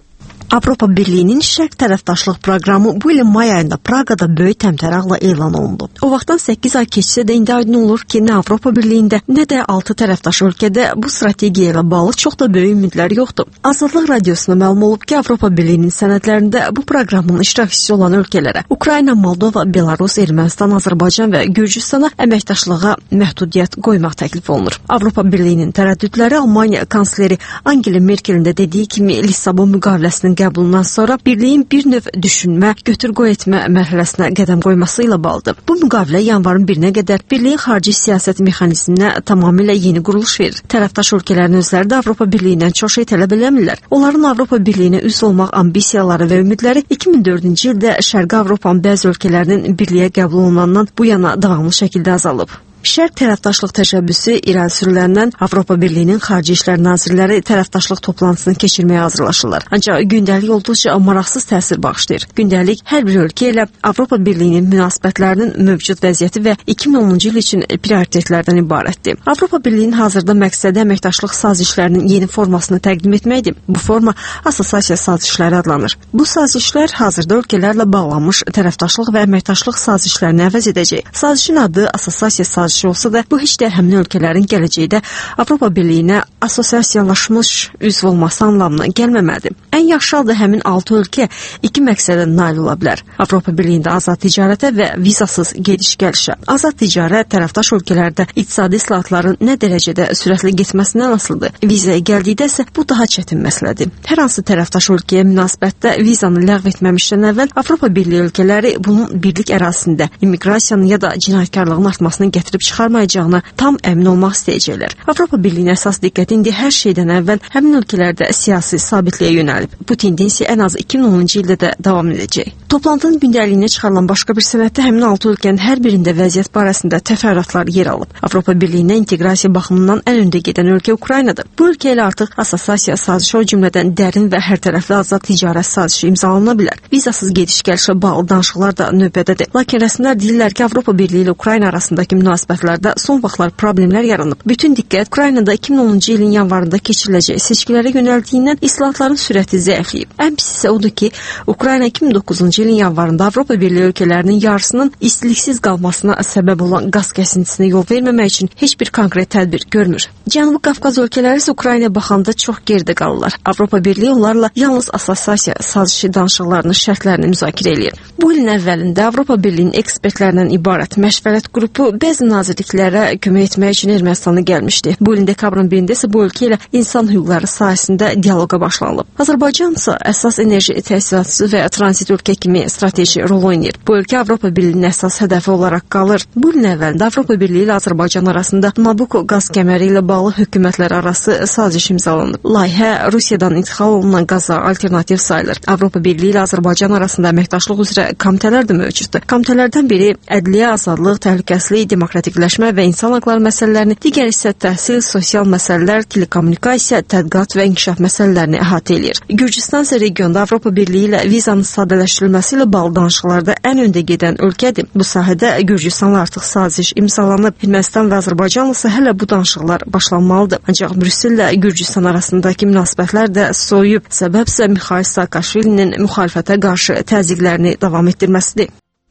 Avropa Birliyinin şərq tərəfdaşlıq proqramı bu ilin may ayında Praqada böyük təmtəraqla elan olundu. O vaxtdan 8 ay keçsə də indi aydın olur ki, nə Avropa Birliyində, nə də 6 tərəfdaş ölkədə bu strategiya ilə bağlı çox da böyük ümidlər yoxdur. Azadlıq Radiosuna məlum olub ki, Avropa Birliyinin sənədlərində bu proqramın iştirakçısı olan ölkələrə Ukrayna, Moldova, Belarus, Ermənistan, Azərbaycan və Gürcüstana əməkdaşlığa məhdudiyyət qoymaq təklif olunur. Avropa Birliyinin tərəddüdləri Almaniya kansleri Angela Merkelin də dediyi kimi Lissabon müqaviləsinin qəbulundan sonra birliyin bir növ düşünmə, götür-qoy etmə mərhələsinə qədəm qoyması ilə bağlıdır. Bu müqavilə yanvarın 1-nə qədər birliyin xarici siyasət mexanizminə tamamilə yeni quruluş verir. Tərəfdaş ölkələrin özləri də Avropa Birliyindən çox şey tələb eləmirlər. Onların Avropa Birliyinə üzv olmaq ambisiyaları və ümidləri 2004-cü ildə Şərqi Avropanın bəzi ölkələrinin birliyə qəbul olunandan bu yana davamlı şəkildə azalıb. Şərq tərəfdaşlıq təşəbbüsü irəli sürüləndən Avropa Birliyinin Xarici İşlər Nazirləri tərəfdaşlıq toplantısını keçirməyə hazırlaşırlar. Ancaq gündəlik olduqca maraqsız təsir bağışlayır. Gündəlik hər bir ölkə ilə Avropa Birliyinin münasibətlərinin mövcud vəziyyəti və 2010-cu il üçün prioritetlərdən ibarətdir. Avropa Birliyinin hazırda məqsədi əməkdaşlıq sazişlərinin yeni formasını təqdim etməkdir. Bu forma assosiasiya sazişləri adlanır. Bu sazişlər hazırda ölkələrlə bağlanmış tərəfdaşlıq və əməkdaşlıq sazişlərini əvəz edəcək. Sazişin adı assosiasiya sazişi olsa da, bu heç də həmin ölkələrin gələcəkdə Avropa Birliyinə assosiasiyalaşmış üzv olması anlamına gəlməməlidir. Ən yaxşı halda həmin 6 ölkə 2 məqsədə nail ola bilər. Avropa Birliyində azad ticarətə və vizasız gediş-gəlişə. Azad ticarət tərəfdaş ölkələrdə iqtisadi islahatların nə dərəcədə sürətli getməsindən asılıdır. Vizaya gəldikdə isə bu daha çətin məsələdir. Hər hansı tərəfdaş ölkəyə münasibətdə vizanı ləğv etməmişdən əvvəl Avropa Birliyi ölkələri bunun birlik ərazisində immiqrasiyanın ya da cinayətkarlığın artmasını gətirib çıxarmayacağına tam əmin olmaq istəyəcəklər. Avropa Birliyinin əsas diqqəti indi hər şeydən əvvəl həmin ölkələrdə siyasi sabitliyə yönəlib. Bu tendensiya ən az 2010-cu ildə də davam edəcək. Toplantının gündəliyinə çıxarılan başqa bir sənəddə həmin 6 ölkənin hər birində vəziyyət barəsində təfərrüatlar yer alıb. Avropa Birliyinə inteqrasiya baxımından ən öndə gedən ölkə Ukraynadır. Bu ölkə ilə artıq assosiasiya sazişi, o cümlədən dərin və hərtərəfli azad ticarət sazişi imzalana bilər. Vizasız gediş-gəlişə bağlı danışıqlar da növbədədir. Lakin rəsmilər deyirlər ki, Avropa Birliyi ilə Ukrayna arasındakı münasibətlərdə son vaxtlar problemlər yaranıb. Bütün diqqət Ukraynada 2010-cu ilin yanvarında keçiriləcək seçkilərə yönəldiyindən islahatların sürəti zəifləyib. Ən pis isə odur ki, Ukrayna 2009-cu ilin yanvarında Avropa Birliyi ölkələrinin yarısının istiliksiz qalmasına səbəb olan qaz kəsintisinə yol verməmək üçün heç bir konkret tədbir görmür. Cənubi Qafqaz ölkələri isə Ukraynaya baxanda çox geridə qalırlar. Avropa Birliyi onlarla yalnız assosiasiya sazişi danışıqlarının şərtlərini müzakirə edir. Bu ilin əvvəlində Avropa Birliyinin ekspertlərindən ibarət məşvərət qrupu bəzi nazirliklərə kömək etmək üçün Ermənistana gəlmişdi. Bu ilin dekabrın 1-də isə bu ölkə ilə insan hüquqları sahəsində dialoqa başlanılıb. Azərbaycan isə əsas enerji təsisatçısı və tranzit ölkə kimi strateji rol oynayır. Bu ölkə Avropa Birliyinin əsas hədəfi olaraq qalır. Bu ilin əvvəlində Avropa Birliyi ilə Azərbaycan arasında Nabucco qaz kəməri ilə bağlı hökumətlər arası saziş imzalanıb. Layihə Rusiyadan idxal olunan qaza alternativ sayılır. Avropa Birliyi ilə Azərbaycan arasında əməkdaşlıq üzrə komitələr də mövcuddur. Komitələrdən biri ədliyyə, azadlıq, təhlükəsizlik, demokratikləşmə və insan hüquqları məsələlərini, digər isə təhsil, sosial məsələlər, telekommunikasiya, tədqiqat və inkişaf məsələlərini əhatə edir. Gürcüstan isə regionda Avropa Birliyi ilə vizanın sadələşdirilməsi ilə bağlı danışıqlarda ən öndə gedən ölkədir. Bu sahədə Gürcüstanla artıq saziş imzalanıb. Ermənistan və Azərbaycan isə hələ bu danışıqlar başlanmalıdır. Ancaq Brüssellə Gürcüstan arasındakı münasibətlər də soyuyub. Səbəb isə Mikhail Saakashvilinin müxalifətə qarşı təzyiqlərini davam etdirməsidir.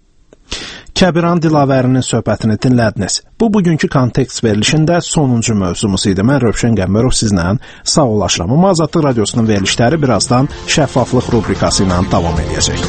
Kəbiran Dilavərinin söhbətini dinlədiniz. Bu, bugünkü kontekst verilişində sonuncu mövzumuz idi. Mən Rövşən Qəmbərov sizlə sağollaşıram. Amma Azadlıq Radiosunun verilişləri birazdan şəffaflıq rubrikası ilə davam edəcək.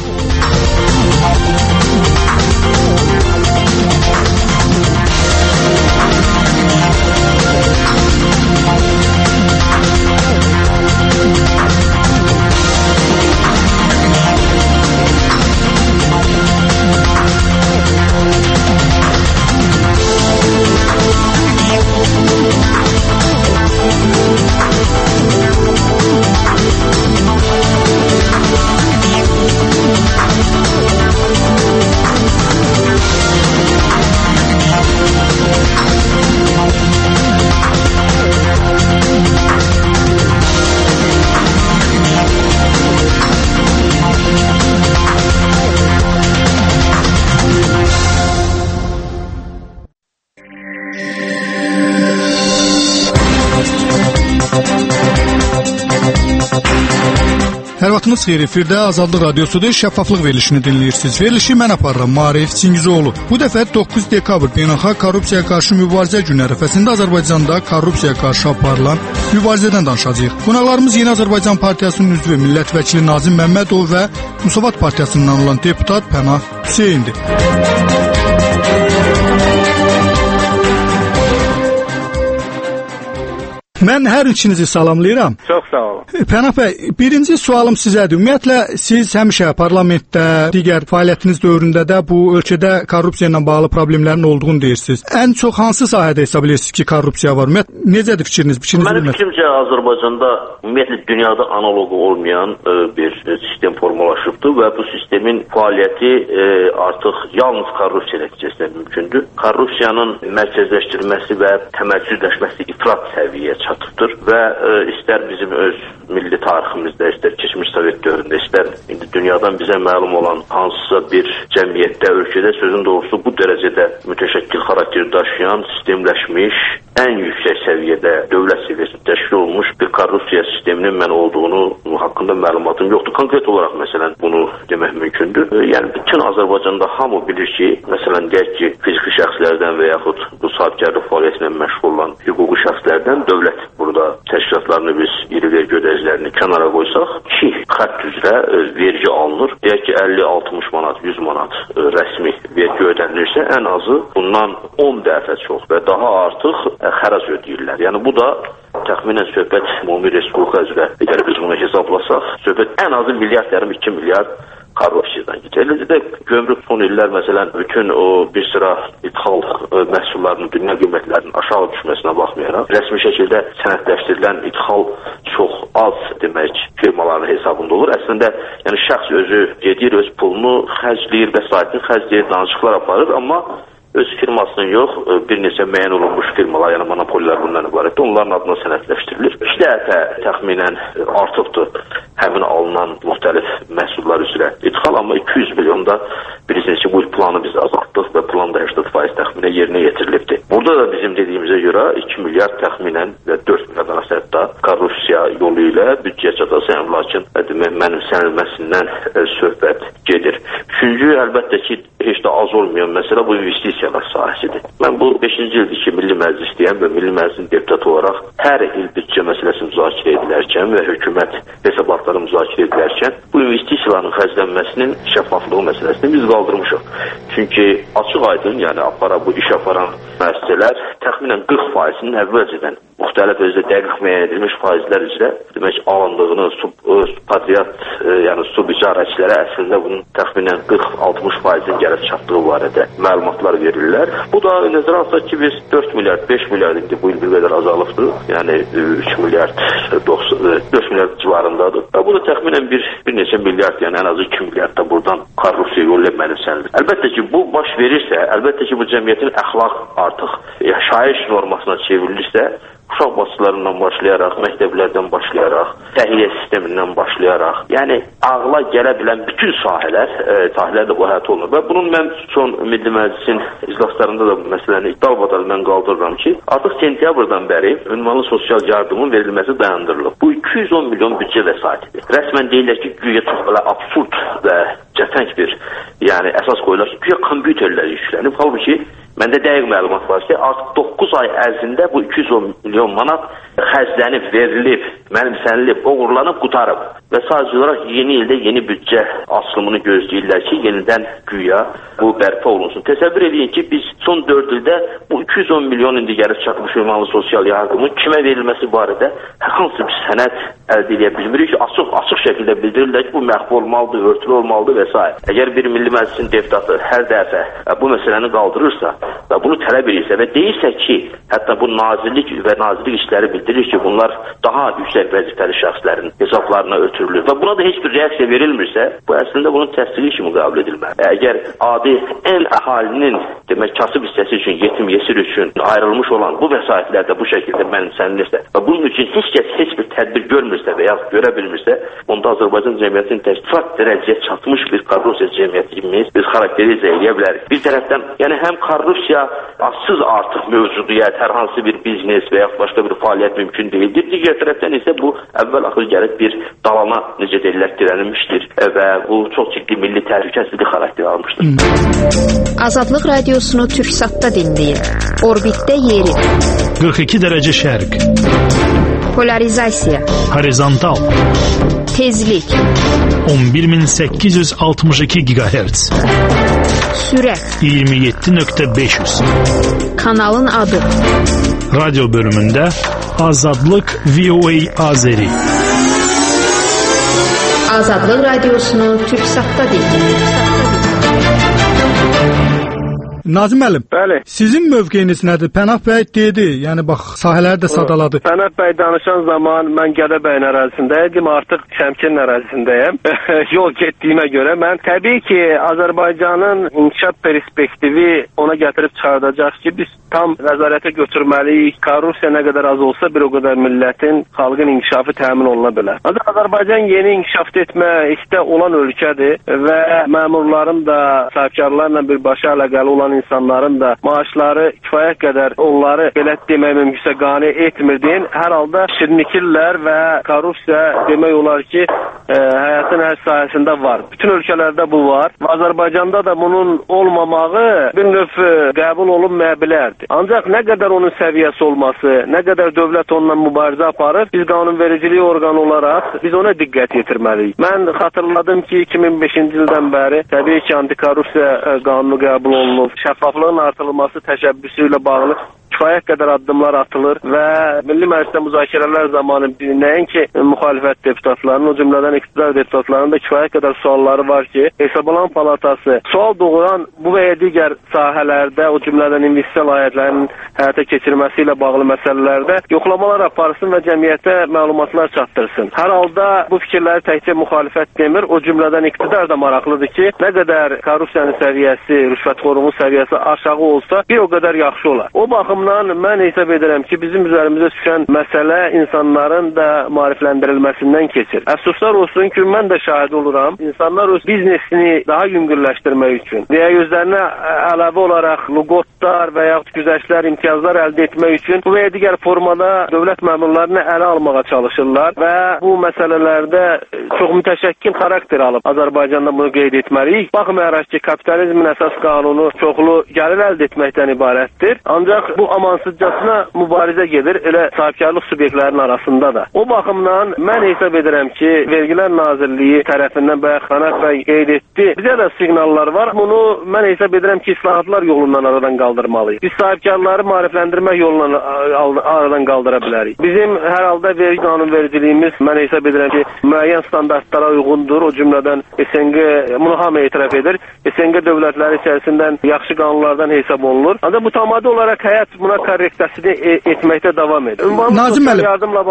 Vaxtınız xeyir, efirdə Azadlıq Radiosudur, şəffaflıq verilişini dinləyirsiniz. Verilişi mən aparıram, Maarif Çingizoğlu. Bu dəfə 9 dekabr Beynəlxalq Korrupsiyaya qarşı mübarizə günü ərəfəsində Azərbaycanda korrupsiyaya qarşı aparılan mübarizədən danışacağıq. Qonaqlarımız Yeni Azərbaycan Partiyasının üzvü millət vəkili Nazim Məmmədov və Müsavat Partiyasından olan deputat Pənah Hüseyndir. Mən hər üçünüzü salamlayıram. Çox sağ olun. Pənah bəy, birinci sualım sizədir. Ümumiyyətlə siz həmişə parlamentdə, digər fəaliyyətiniz dövründə də bu ölkədə korrupsiya ilə bağlı problemlərin olduğunu deyirsiniz. Ən çox hansı sahədə hesab edirsiniz ki, korrupsiya var? Necədir fikriniz? Mənim fikrimcə Azərbaycanda ümumiyyətlə dünyada analogu olmayan bir sistem formalaşıbdır və bu sistemin fəaliyyəti artıq yalnız korrupsiya nəticəsində mümkündür. Korrupsiyanın mərkəzləşdirilməsi və təmərküzləşməsi ifrat səviyyəyə çatıbdır və istər bizim öz milli tariximizdə, istər keçmiş Sovet dövründə, istər indi dünyadan bizə məlum olan hansısa bir cəmiyyətdə, ölkədə sözün doğrusu bu dərəcədə mütəşəkkil xarakter daşıyan, sistemləşmiş, ən yüksək səviyyədə dövlət səviyyəsində təşkil olunmuş bir korrupsiya sisteminin mən olduğunu haqqında məlumatım yoxdur. Konkret olaraq məsələn bunu demək mümkündür. Yəni bütün Azərbaycanda hamı bilir ki, məsələn deyək ki, fiziki şəxslərdən və yaxud bu sahibkarlıq fəaliyyətinə məşğul olan hüquqi şəxslərdən dövlət burada təşkilatlarını biz iri vergi ödəyicilərini kənara qoysaq, 2 xətt üzrə vergi alınır. Deyək ki, 50-60 manat, 100 manat rəsmi vergi ödənilirsə, ən azı bundan 10 dəfə çox və daha artıq xərac ödəyirlər. Yəni bu da təxminən söhbət ümumi respublika üzrə əgər biz bunu hesablasaq, söhbət ən azı milyard, yarım 2 milyard korrupsiyadan gedir. Eləcə də gömrük son illər məsələn bütün o bir sıra ithal məhsullarının dünya qiymətlərinin aşağı düşməsinə baxmayaraq, rəsmi şəkildə sənədləşdirilən ithal çox az demək firmaların hesabında olur. Əslində yəni şəxs özü gedir, öz pulunu xərcləyir, vəsaitini xərcləyir, danışıqlar aparır, amma öz firmasının yox, bir neçə müəyyən olunmuş firmalar, yəni monopolilər bundan ibarətdir, onların adına sənədləşdirilir. 2 dəfə təxminən artıqdır həmin alınan müxtəlif məhsullar üzrə ithal, amma 200 milyonda bilirsiniz ki, bu planı biz azaltdıq və planda 80% təxminən yerinə yetirilibdir. Burada da bizim dediyimizə görə 2 milyard təxminən və 4 milyard arasında korrupsiya yolu ilə büdcəyə çatacaq, lakin mənimsənilməsindən söhbət gedir. Üçüncü, əlbəttə ki, heç də az olmayan məsələ bu investisiyalar sahəsidir. Mən bu 5-ci ildir ki, Milli Məclisdəyəm və Milli Məclisin deputatı olaraq hər il büdcə məsələsi müzakirə edilərkən və hökumət hesabatları müzakirə edilərkən bu investisiyaların xərclənməsinin şəffaflığı məsələsini biz qaldırmışıq. Çünki açıq aydın, yəni bu iş aparan müəssisələr təxminən 40%-nin əvvəlcədən müxtəlif özdə dəqiq müəyyən edilmiş faizlər üzrə demək alındığını patriat, yəni subicarəçilərə əslində bunun təxminən 40-60%-in gəlib çatdığı barədə məlumatlar verirlər. Bu da nəzərə alsaq ki, biz 4 milyard, 5 milyard indi bu il bir qədər azalılıbdır. Yəni 3 milyard, 4 milyard civarındadır. Bu da təxminən bir neçə milyard, yəni ən azı 2 milyard da buradan korrupsiya yolu ilə mənimsənilir. Əlbəttə ki, bu baş verirsə, əlbəttə ki, bu cəmiyyətin əxlaq artıq yaşayış normasına çevrilirsə, uşaq bağçalarından başlayaraq, məktəblərdən başlayaraq, təhiyyə sistemindən başlayaraq, yəni ağla gələ bilən bütün sahələr də bu həyat olunur. Və bunun mən son Milli Məclisin iclaslarında da bu məsələni dalbadal mən qaldırıram ki, artıq sentyabrdan bəri ünvanlı sosial yardımın verilməsi dayandırılıb. Bu 210 milyon büdcə vəsaitidir. Rəsmən deyirlər ki, güya çox belə absurd və cəfəng bir əsas qoyurlar ki, güya kompüterlər yüklənib. Halbuki məndə dəqiq məlumat var ki, artıq 9 ay ərzində bu 210 milyon manat xərclənib, verilib, mənimsənilib, oğurlanıb, qutarıb. Və sadəcə olaraq yeni ildə yeni büdcə açılımını gözləyirlər ki, yenidən güya bu bərpa olunsun. Təsəvvür edin ki, biz son 4 ildə bu 210 milyon indi gəlib çatmış ünvanlı sosial yardımın kimə verilməsi barədə hər hansı bir sənəd əldə edə bilmirik ki, açıq şəkildə bildirirlər ki, bu məhv olmalıdır, örtülü olmalıdır və s. Əgər bir Milli Məclisin deputatı hər dəfə bu məsələni qaldırırsa və bunu tələb edirsə və deyirsə ki, hətta bu nazirlik və nazirlik işləri bildirir ki, bunlar daha yüksək vəzifəli şəxslərin hesablarına ötürülür və buna da heç bir reaksiya verilmirsə, bu əslində bunun təsdiqi kimi qəbul edilməlidir. Əgər adi ən əhalinin demək kasıb hissəsi üçün, yetim yesir üçün ayrılmış olan bu vəsaitlər də bu şəkildə mənimsənilirsə və bunun üçün heç kəs heç bir tədbir görmürsə və ya görə bilmirsə, onda Azərbaycan cəmiyyətinin təşkilat dərəcəyə çatmış bir korrupsiya cəmiyyətimiz biz xarakterizə edə bilərik. Bir tərəfdən, yəni həm korrupsiya asız artıq mövcudiyyət, hər hansı bir biznes və ya başqa bir fəaliyyət mümkün deyildir. Digər tərəfdən isə bu əvvəl-axır gəlib bir dalana, necə deyirlər, dirənilmişdir və bu çox ciddi milli təhlükəsizlik xarakter almışdır. Azadlıq radiosunu Türksatda dinləyin. Orbitdə yeri. 42 dərəcə şərq. Polarizasiya. Horizontal. Tezlik. 11862 GHz. Sürət. 27.500. Kanalın adı. Radyo bölümündə Azadlıq VOA Azeri. Azadlıq radiosunu Türksatda dinləyin. Nazim müəllim, bəli. Sizin mövqeyiniz nədir? Pənah bəy dedi, yəni bax sahələri də sadaladı. Pənah bəy danışan zaman mən Gədəbəyin ərazisindəydim, artıq Şəmkirin ərazisindəyəm. Yol getdiyimə görə mən təbii ki, Azərbaycanın inkişaf perspektivi ona gətirib çıxardacaq ki, biz tam nəzarətə götürməliyik. Korrupsiya nə qədər az olsa bir o qədər millətin, xalqın inkişafı təmin oluna bilər. Ancaq Azərbaycan yeni inkişaf etməkdə olan ölkədir və məmurların da, sahibkarlarla birbaşa əlaqəli olan insanların da maaşları kifayət qədər onları belə demək mümkünsə qane etmirdiyin, hər halda şirnikirlər və korrupsiya demək olar ki, həyatın hər sahəsində var. Bütün ölkələrdə bu var və Azərbaycanda da bunun olmamağı bir növ qəbul olunmaya bilərdi. Ancaq nə qədər onun səviyyəsi olması, nə qədər dövlət onunla mübarizə aparır, biz qanunvericilik orqanı olaraq biz ona diqqət yetirməliyik. Mən xatırladım ki, 2005-ci ildən bəri təbii ki, antikorrupsiya qanunu qəbul olunub, şəffaflığın artırılması təşəbbüsü ilə bağlı kifayət qədər addımlar atılır və Milli Məclisdə müzakirələr zamanı nəinki müxalifət deputatlarının, o cümlədən iqtidar deputatlarının da kifayət qədər sualları var ki, Hesablama Palatası sual doğuran bu və ya digər sahələrdə, o cümlədən investisiya layihələrinin həyata keçirilməsi ilə bağlı məsələlərdə yoxlamalar aparsın və cəmiyyətə məlumatlar çatdırsın. Hər halda bu fikirləri təkcə müxalifət demir, o cümlədən iqtidar da maraqlıdır ki, nə qədər korrupsiyanın səviyyəsi, rüşvətxorluğun səviyyəsi aşağı olsa, bir o qədər yaxşı olar. O baxımdan mən hesab edirəm ki, bizim üzərimizə düşən məsələ insanların da maarifləndirilməsindən keçir. Əfsuslar olsun ki, mən də şahid oluram. İnsanlar öz biznesini daha yüngülləşdirmək üçün və ya özlərinə əlavə olaraq lüğotlar və yaxud güzəştlər, imtiyazlar əldə etmək üçün bu və ya digər formada dövlət məmurlarını ələ almağa çalışırlar və bu məsələlərdə çox mütəşəkkil xarakter alıb. Azərbaycanda bunu qeyd etməliyik. Baxmayaraq ki, kapitalizmin əsas qanunu çoxlu gəlir əldə etməkdən ibarətdir. Ancaq bu amansızcasına mübarizə gedir elə sahibkarlıq subyektlərinin arasında da. O baxımdan mən hesab edirəm ki, Vergilər Nazirliyi tərəfindən bayaq Pənah bəy qeyd etdi. Bizə də siqnallar var. Bunu mən hesab edirəm ki, islahatlar yolundan aradan qaldırmalıyıq. Biz sahibkarları maarifləndirmək yolundan aradan qaldıra bilərik. Bizim hər halda vergi qanunvericiliyimiz mən hesab edirəm ki, müəyyən standartlara uyğundur. O cümlədən SNG bunu hamı etiraf edir. SNG dövlətləri içərisindən yaxşı qanunlardan hesab olunur. Ancaq bu tamamı olaraq həyat buna korreksiyasını etməkdə davam edir. Nazim müəllim,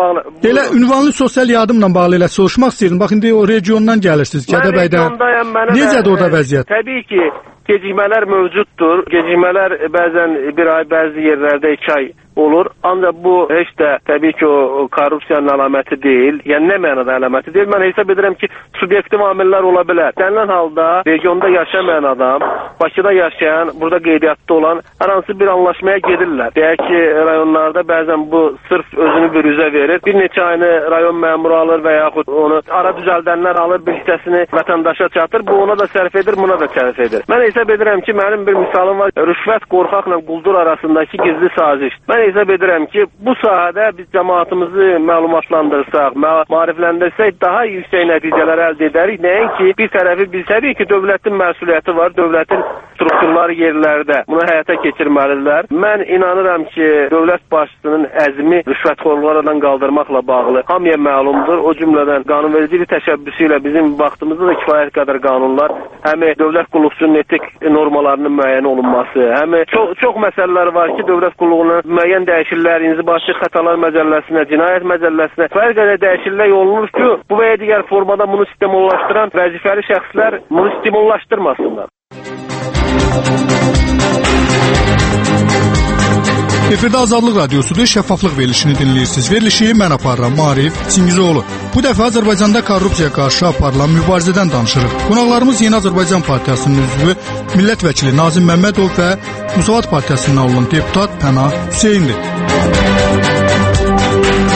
elə ünvanlı sosial yardımla bağlı ilə soruşmaq istəyirdim. Bax, indi o regiondan gəlirsiniz, Gədəbəydən. Necədir orada vəziyyət? Təbii ki, gecikmələr mövcuddur. Gecikmələr bəzən bir ay, bəzi yerlərdə 2 ay olur. Ancaq bu heç də təbii ki, o korrupsiyanın əlaməti deyil. Yəni nə mənada əlaməti deyil? Mən hesab edirəm ki, subyektiv amillər ola bilər. Dənilən halda regionda yaşamayan adam, Bakıda yaşayan, burada qeydiyyatda olan hər hansı bir anlaşmaya gedirlər. Deyək ki, rayonlarda bəzən bu sırf özünü bir üzə verir. Bir neçə ayını rayon məmuru alır və yaxud onu ara düzəldənlər alır, bir hissəsini vətəndaşa çatır. Bu ona da sərf edir, buna da sərf edir. Mən hesab edirəm ki, mənim bir misalım var. Rüşvət, qorxaqla quldur arasındakı gizli saziş. Mən hesab edirəm ki, bu sahədə biz cəmaatımızı məlumatlandırsaq, maarifləndirsək, daha yüksək nəticələr əldə edərik. Nəinki bir tərəfi biz təbii ki, dövlətin məsuliyyəti var, dövlətin strukturları yerlərdə bunu həyata keçirməlidirlər. Mən inanıram ki, dövlət başçısının əzmi rüşvətxorluqlardan qaldırmaqla bağlı hamıya məlumdur. O cümlədən qanunvericilik təşəbbüsü ilə bizim vaxtımızda da kifayət qədər qanunlar, həm dövlət qulluqçunun etik normalarının müəyyən olunması, həm çox məsələlər var ki, dövlət qulluğuna müəyyən dəyişikliklər, inzibaşi xətalar məcəlləsinə, cinayət məcəlləsinə fərq qədər dəyişikliklər olunur ki, bu və ya digər formada bunu stimullaşdıran vəzifəli şəxslər bunu stimullaşdırmasınlar. Efirdə Azadlıq Radiosudur, şəffaflıq verilişini dinləyirsiniz. Verilişi mən aparıram, Maarif Çingizoğlu. Bu dəfə Azərbaycanda korrupsiyaya qarşı aparılan mübarizədən danışırıq. Qonaqlarımız Yeni Azərbaycan Partiyasının üzvü, millət vəkili Nazim Məmmədov və Müsavat Partiyasından olan deputat Pənah Hüseyndir.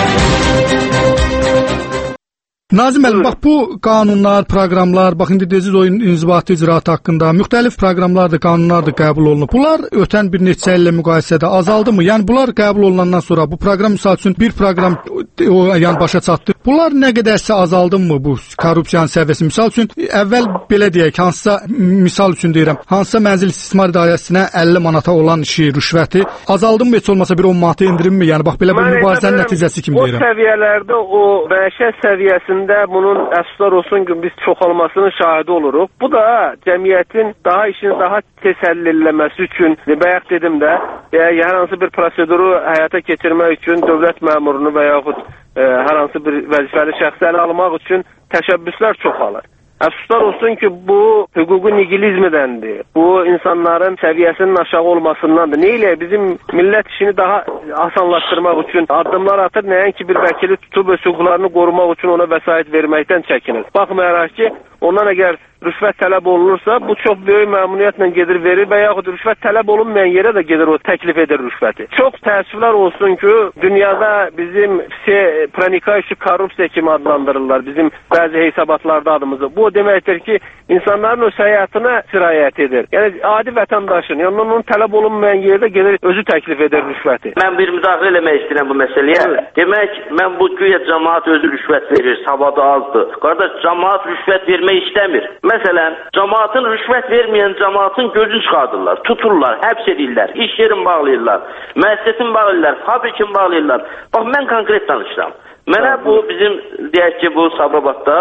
Nazim müəllim, bax bu qanunlar, proqramlar, bax indi dediniz o inzibati icraat haqqında müxtəlif proqramlardır, qanunlardır qəbul olunub. Bunlar ötən bir neçə illə müqayisədə azaldımı? Yəni bunlar qəbul olunandan sonra bu proqram misal üçün bir proqram yəni başa çatdı. Bunlar nə qədərsə azaldımı bu korrupsiyanın səviyyəsi? Misal üçün əvvəl belə deyək, hansısa misal üçün deyirəm, hansısa mənzil istismar idarəsinə 50 manata olan işi, rüşvəti azaldımı heç olmasa bir 10 manata endirimmi? Yəni bax belə bir mübarizənin nəticəsi kimi deyirəm. O səviyyələrdə o məişət səviyyəsində bunun əfsuslar olsun ki, biz çoxalmasının şahidi oluruq. Bu da cəmiyyətin daha işini daha tez həll eləməsi üçün, bayaq dedim də, hər hansı bir proseduru həyata keçirmək üçün dövlət məmurunu və yaxud hər hansı bir vəzifəli şəxsləri almaq üçün təşəbbüslər çoxalır. Əfsuslar olsun ki, bu hüquqi nihilizmdəndir. Bu insanların səviyyəsinin aşağı olmasındandır. Nə ilə bizim millət işini daha asanlaşdırmaq üçün addımlar atır, nəinki bir vəkili tutub öz hüquqlarını qorumaq üçün ona vəsait verməkdən çəkinir. Baxmayaraq ki, ondan əgər rüşvət tələb olunursa, bu çox böyük məmnuniyyətlə gedir verir və yaxud rüşvət tələb olunmayan yerə də gedir o təklif edir rüşvəti. Çox təəssüflər olsun ki, dünyada bizim pronikayşı korrupsiya kimi adlandırırlar bizim bəzi hesabatlarda adımızı. Bu deməkdir ki, insanların öz həyatına sirayət edir. Yəni adi vətəndaşın, yəni onun tələb olunmayan yerdə gedir özü təklif edir rüşvəti. Mən bir müdaxilə eləmək istəyirəm bu məsələyə. Demək, mən bu güya cəmaət özü rüşvət verir, savadı azdır. Qardaş, cəmaət rüşvət vermək istəmir. Məsələn, cəmaatın rüşvət verməyən cəmaatın gözünü çıxardırlar, tuturlar, həbs edirlər, iş yerini bağlayırlar, müəssisəsini bağlayırlar, fabrikini bağlayırlar. Bax, mən konkret danışıram. Mənə bu bizim, deyək ki, bu Sabirabadda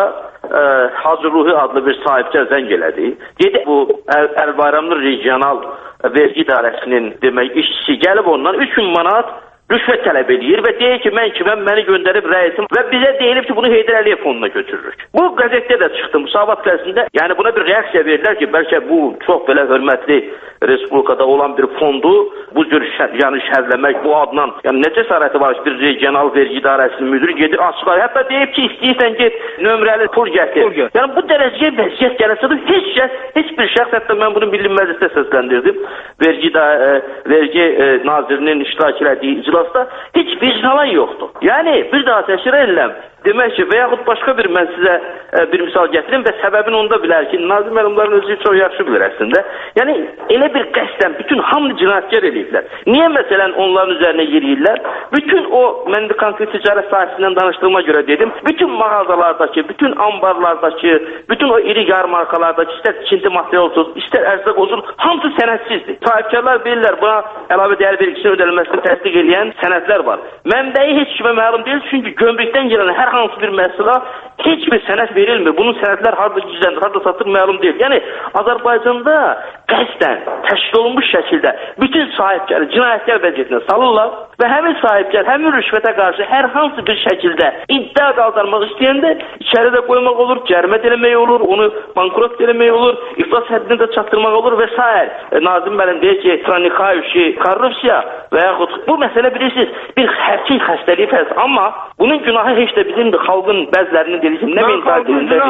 Hacı Ruhi adlı bir sahibçə zəng elədi. Dedi, bu Əl-Bayramlı regional vergi idarəsinin demək işçisi gəlib ondan 3000 manat rüşvət tələb edir və deyir ki, mən kiməm, məni göndərib rəisim və bizə deyilib ki, bunu Heydər Əliyev fonduna götürürük. Bu qəzetdə də çıxdı, Müsavat qəzetində. Yəni buna bir reaksiya verirlər ki, bəlkə bu çox belə hörmətli Respublikada olan bir fondu bu cür yəni şərləmək, bu adla, yəni nə cəsarəti var ki, bir regional vergi idarəsinin müdürü gedir, açıqlar. Hətta deyib ki, istəyirsən get, nömrəli pul gətir. Yəni bu dərəcəyə vəziyyət gələcəkdir. Heç bir şəxs, hətta mən bunu Milli Məclisdə səsləndirdim. Vergi nazirinin iştirak elədiyi iclasda heç vicdanan yoxdur. Yəni bir daha təşkil ediləm. Demək ki, və yaxud başqa bir mən sizə bir misal gətirim və səbəbini onda bilər ki, Nazim müəllimlərin özü çox yaxşı bilir əslində. Yəni elə bir qəsdən bütün hamını cinayətkar ediblər. Niyə məsələn onların üzərinə yeriyirlər? Bütün o, mən də konkret ticarət sahəsindən danışdığıma görə dedim, bütün mağazalardakı, bütün ambarlardakı, bütün o iri yarmarkalardakı, istər tikinti material olsun, istər ərzaq olsun, hamısı sənədsizdir. Sahibkarlar bilirlər, buna əlavə dəyər vergisinin ödənilməsini təsdiq edən sənədlər var. Mənbəyi heç kimə məlum deyil, çünki gömrükdən gələn hər hansı bir məhsula heç bir sənəd verilmir. Bunun sənədlər harada gizlənir, harada satılır məlum deyil. Yəni Azərbaycanda qəsdən təşkil olunmuş şəkildə bütün sahibkarı cinayətkar vəziyyətinə salırlar və həmin sahibkar həmin rüşvətə qarşı hər hansı bir şəkildə iddia qaldırmaq istəyəndə içəridə qoymaq olur, cərimə eləmək olur, onu bankrot eləmək olur, iflas həddinə də çatdırmaq olur və s. Nazim müəllim deyir ki, pronikayşı korrupsiya və yaxud bu məsələ bilirsiniz bir həqiqi xəstəlik fəs, amma bunun günahı heç də bizim xalqın bəzilərinin dediyim nə mentalitetində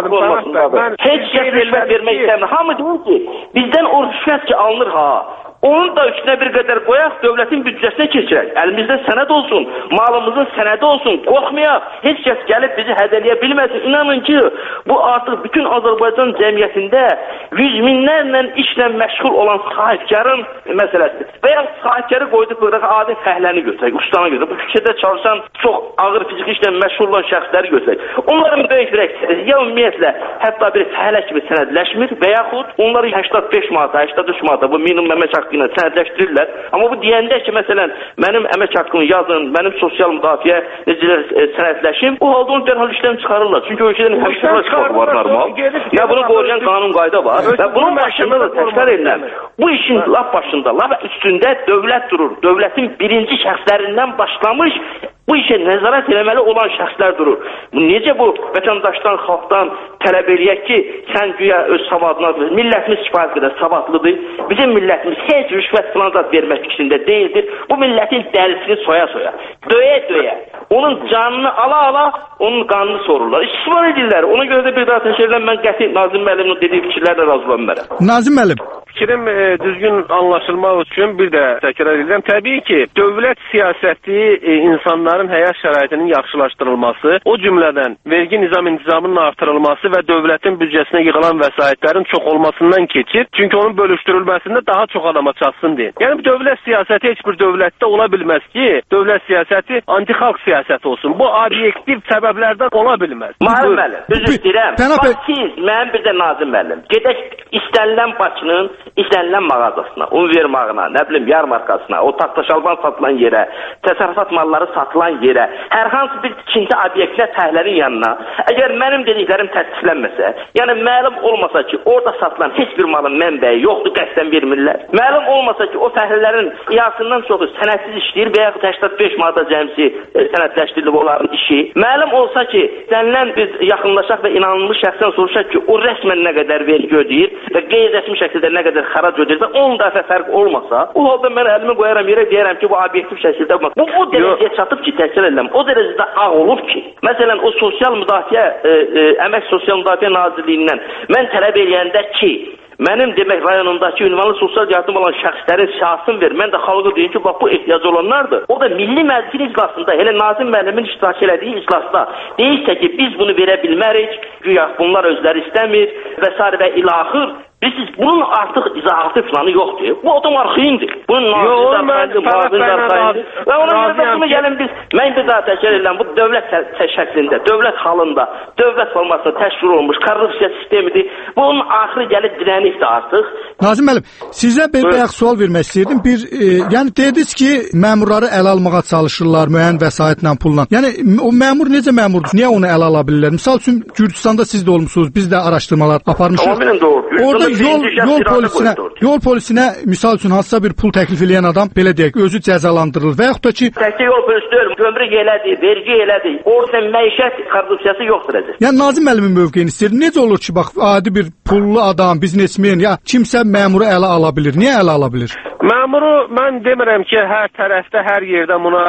heç kəs rüşvət vermək istəmir. Hamı deyir ki, bizdən o rüşvət ki alınır ha. Onun da üstünə bir qədər qoyaq, dövlətin büdcəsinə keçirək. Əlimizdə sənəd olsun, malımızın sənədi olsun, qorxmayaq. Heç kəs gəlib bizi hədələyə bilməsin. İnanın ki, bu artıq bütün Azərbaycan cəmiyyətində yüz minlərlə işlə məşğul olan sahibkarın məsələsidir. Və ya sahibkarı qoyduq burada adi fəhləni götürək, ustanı götürək. Bu fikirdə çalışan çox ağır fiziki işlə məşğul olan şəxsləri götürək. Onların böyük bir əksəriyyəti ya ümumiyyətlə hətta bir fəhlə kimi sənədləşmir və yaxud onları 85 manata, 83 manata bu minimum əmək haqqı ilə sənədləşdirirlər. Amma bu deyəndə ki, məsələn, mənim əmək haqqımı yazın, mənim sosial müdafiə necələr sənədləşim, o halda onu dərhal işləm çıxarırlar. Çünki ölkədən həmişə çıxarı var normal. Və bunu qoruyan qanun qayda var. Və bunun başında da təkrar edirəm. Bu işin lap başında, lap üstündə dövlət durur. Dövlətin birinci şəxslərindən başlamış bu işə nəzarət eləməli olan şəxslər durur. Necə bu vətəndaşdan, xalqdan tələb eləyək ki, sən güya öz savadına, millətimiz kifayət qədər savadlıdır. Bizim millətimiz heç rüşvət filan zat vermək fikrində deyildir. Bu millətin dərisini soya-soya, döyə-döyə, onun canını ala-ala, onun qanını sorurlar. İstismar edirlər. Ona görə də bir daha təşəkkür edirəm. Mən qəti Nazim müəllimin dediyi fikirlərlə razı ola bilmərəm. Nazim müəllim, fikrim düzgün anlaşılmaq üçün bir də təkrar edirəm. Təbii ki, dövlət siyasəti insanların həyat şəraitinin yaxşılaşdırılması, o cümlədən vergi nizam-intizamının artırılması və dövlətin büdcəsinə yığılan vəsaitlərin çox olmasından keçir. Çünki onun bölüşdürülməsində daha çox adama çatsın deyin. Yəni bu dövlət siyasəti heç bir dövlətdə ola bilməz ki, dövlət siyasəti anti-xalq siyasəti olsun. Bu obyektiv səbəblərdən ola bilməz. Müəllim müəllim, üzr istəyirəm. Bax siz, mənim bir də Nazim müəllim, gedək istənilən Bakının istənilən mağazasına, univermağına, nə bilim yarmarkasına, o taxtaşalban satılan yerə, təsərrüfat malları satılan yerə, hər hansı bir tikinti obyektinə fəhlərin yanına, əgər mənim dediklərim təsdiqlənməsə, yəni məlum olmasa ki, orada satılan heç bir malın mənbəyi yoxdur, qəsdən vermirlər. Məlum olmasa ki, o fəhlələrin yarısından çoxu sənədsiz işləyir və yaxud 85 maddə cəmsi sənədləşdirilib onların işi. Məlum olsa ki, dənilən biz yaxınlaşaq və inanılmış şəxsdən soruşaq ki, o rəsmən nə qədər vergi ödəyir və qeyri-rəsmi şəkildə nə qədər xərac ödəyir və 10 dəfə fərq olmasa, o halda mən əlimi qoyaram yerə deyərəm ki, bu obyektiv şəkildə bu o dərəcəyə çatıb ki, təsir edirəm. O dərəcədə ağ olur ki, məsələn, o sosial müdafiə, Əmək Sosial Müdafiə Nazirliyindən mən tələb eləyəndə ki, mənim demək rayonumdakı ünvanlı sosial yardım alan şəxslərin siyasını ver. Mən də xalqa deyim ki, bax bu ehtiyac olanlardır. O da Milli Məclis iclasında, elə Nazim müəllimin iştirak elədiyi iclasda deyirsə ki, biz bunu verə bilmərik, güya bunlar özləri istəmir və s. və ilaxır. Bilirsiniz, bunun artıq izahatı planı yoxdur. Bu adam arxayındır. Bunun nazirdə arxayındır. Və onun yerdəsini gəlin biz, mən bir daha təkrar edirəm, bu dövlət şəklində, dövlət halında, dövlət formasında təşkil olunmuş korrupsiya sistemidir. Bunun axırı gəlib dirənişdir artıq. Nazim müəllim, sizə bir bayaq sual vermək istəyirdim. Yəni dediniz ki, məmurları ələ almağa çalışırlar müəyyən vəsaitlə, pulla. Yəni o məmur necə məmurdur? Niyə onu ələ ala bilirlər? Misal üçün Gürcüstanda siz də olmusunuz, biz də araşdırmalar aparmışıq. Orada yol polisinə misal üçün hansısa bir pul təklif edən adam belə deyək, özü cəzalandırılır və yaxud da ki, təkcə yol polisi deyil, gömrük elədi, vergi elədi. Orada məişət korrupsiyası yoxdur əziz. Yəni Nazim müəllimin mövqeyini istəyir. Necə olur ki, bax adi bir pullu adam, biznesmen ya kimsə məmuru ələ ala bilir? Niyə ələ ala bilir? Məmuru mən demirəm ki, hər tərəfdə, hər yerdə buna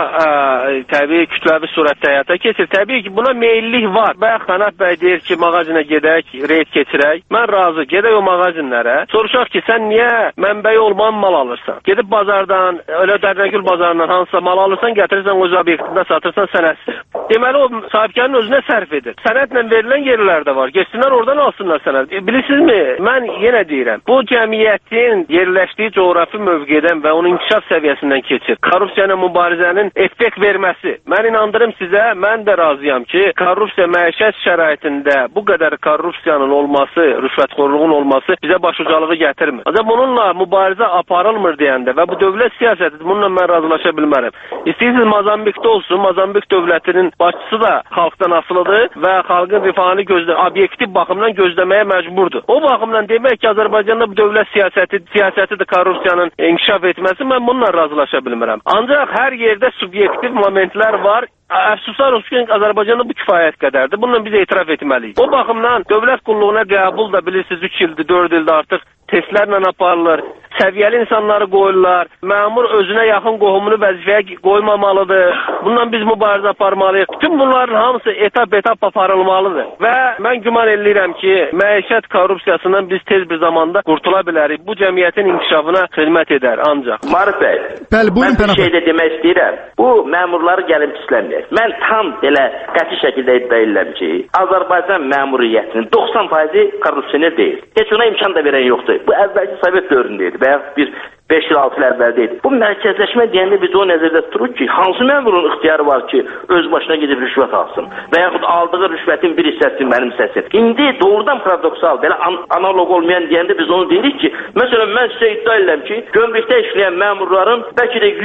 təbii kütləvi surətdə həyata keçir. Təbii ki, buna meyillik var. Bayaq Xanat bəy deyir ki, mağazinə gedək, reyd keçirək. Mən razı, gedək o mağazinlərə. Soruşaq ki, sən niyə mənbəyi olmayan mal alırsan? Gedib bazardan, elə Dərnəgül bazarından hansısa mal alırsan, gətirirsən o obyektində satırsan sənədsiz. Deməli o sahibkarın özünə sərf edir. Sənədlə verilən yerlər də var. Geçsinlər oradan alsınlar sənəd. Bilirsinizmi? Mən yenə deyirəm. Bu cəmiyyətin yerləşdiyi coğrafi mövqedən və onun inkişaf səviyyəsindən keçir. Korrupsiya ilə mübarizənin effekt verməsi. Mən inandırım sizə, mən də razıyam ki, korrupsiya məişət şəraitində bu qədər korrupsiyanın olması, rüşvətxorluğun olması bizə başucalığı gətirmir. Ancaq bununla mübarizə aparılmır deyəndə və bu dövlət siyasətidir, bununla mən razılaşa bilmərəm. İstəyirsiniz Mozambikdə olsun, Mozambik dövlətinin başçısı da xalqdan asılıdır və xalqın rifahını obyektiv baxımdan gözləməyə məcburdur. O baxımdan demək ki, Azərbaycanda bu dövlət siyasətidir korrupsiyanın inkişaf etməsi, mən bununla razılaşa bilmirəm. Ancaq hər yerdə subyektiv momentlər var. Əfsuslar olsun ki, Azərbaycanda bu kifayət qədərdir. Bununla biz etiraf etməliyik. O baxımdan dövlət qulluğuna qəbul da bilirsiniz 3 ildir, 4 ildir artıq testlərlə aparılır. Səviyyəli insanları qoyurlar. Məmur özünə yaxın qohumunu vəzifəyə qoymamalıdır. Bundan biz mübarizə aparmalıyıq. Bütün bunların hamısı etap aparılmalıdır. Və mən güman edirəm ki, məişət korrupsiyasından biz tez bir zamanda qurtula bilərik. Bu cəmiyyətin inkişafına xidmət edər ancaq. Marif bəy, mən bir şey də demək istəyirəm. Bu məmurları gəlib pisləməyək. Mən tam belə qəti şəkildə iddia edirəm ki, Azərbaycan məmuriyyətinin 90% korrupsioner deyil. Heç ona imkan da verən yoxdur. Bu əvvəlki Sovet dövründəydi və yaxud bir 5 il 6 il əvvəldəydi. Bu mərkəzləşmə deyəndə biz o nəzərdə tuturuq ki, hansı məmurun ixtiyarı var ki, öz başına gedib rüşvət alsın və yaxud aldığı rüşvətin bir hissəsini mənimsəsin. İndi doğrudan paradoksal, belə analog olmayan deyəndə biz onu deyirik ki, məsələn, mən sizə iddia edirəm ki, gömrükdə işləyən məmurların bəlkə də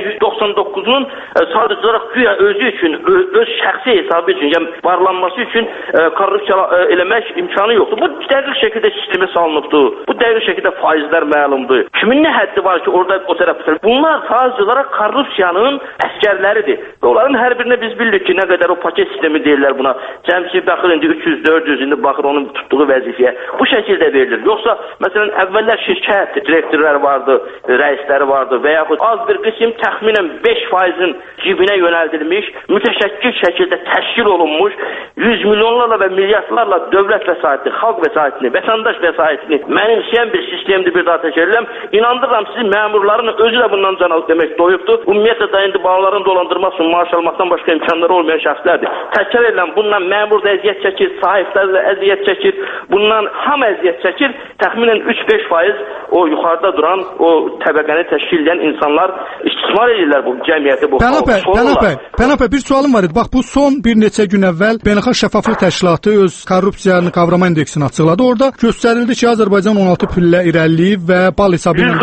100-dən 99-unun sadəcə olaraq güya özü üçün, öz şəxsi hesabı üçün, yəni varlanması üçün korrupsiya eləmək imkanı yoxdur. Bu dəqiq şəkildə sistemə salınıbdır. Bu dəqiq şəkildə faizlər məlumdur. Kimin nə həddi var ki, orada o tərəfdə. Bunlar sadəcə olaraq korrupsiyanın əskərləridir. Və onların hər birinə biz bilirik ki, nə qədər o paket sistemi deyirlər buna. Cəmsi baxır indi 300-400 indi baxır onun tutduğu vəzifəyə. Bu şəkildə verilir. Yoxsa məsələn əvvəllər şirkət direktorları vardı, rəisləri vardı və yaxud az bir qism təxminən 5%-in cibinə yönəldilmiş, mütəşəkkil şəkildə təşkil olunmuş, 100 milyonlarla və milyardlarla dövlət vəsaitini, xalq vəsaitini, vətəndaş vəsaitini mənimsəyən bir sistemdir, bir daha təkrar edirəm. İnandırıram sizin məmurların özü də bundan can alıb demək doyubdur. Ümumiyyətlə da indi bağların dolandırmaq üçün maaş almaqdan başqa imkanları olmayan şəxslərdir. Təkrar edirəm, bundan məmur da əziyyət çəkir, sahiblər də əziyyət çəkir, bundan ham əziyyət çəkir. Təxminən 3-5% o yuxarıda duran o təbəqəni təşkil edən insanlar istismar edirlər bu cəmiyyəti, bu xalqı. Pənah bəy, bir sualım var idi. Bax, bu son bir neçə gün əvvəl Beynəlxalq Şəffaflıq Təşkilatı öz korrupsiyanı qavrama indeksini açıqladı. Orada göstərildi ki, Azərbaycan 16 pillə irəliləyib və bal hesabı ilə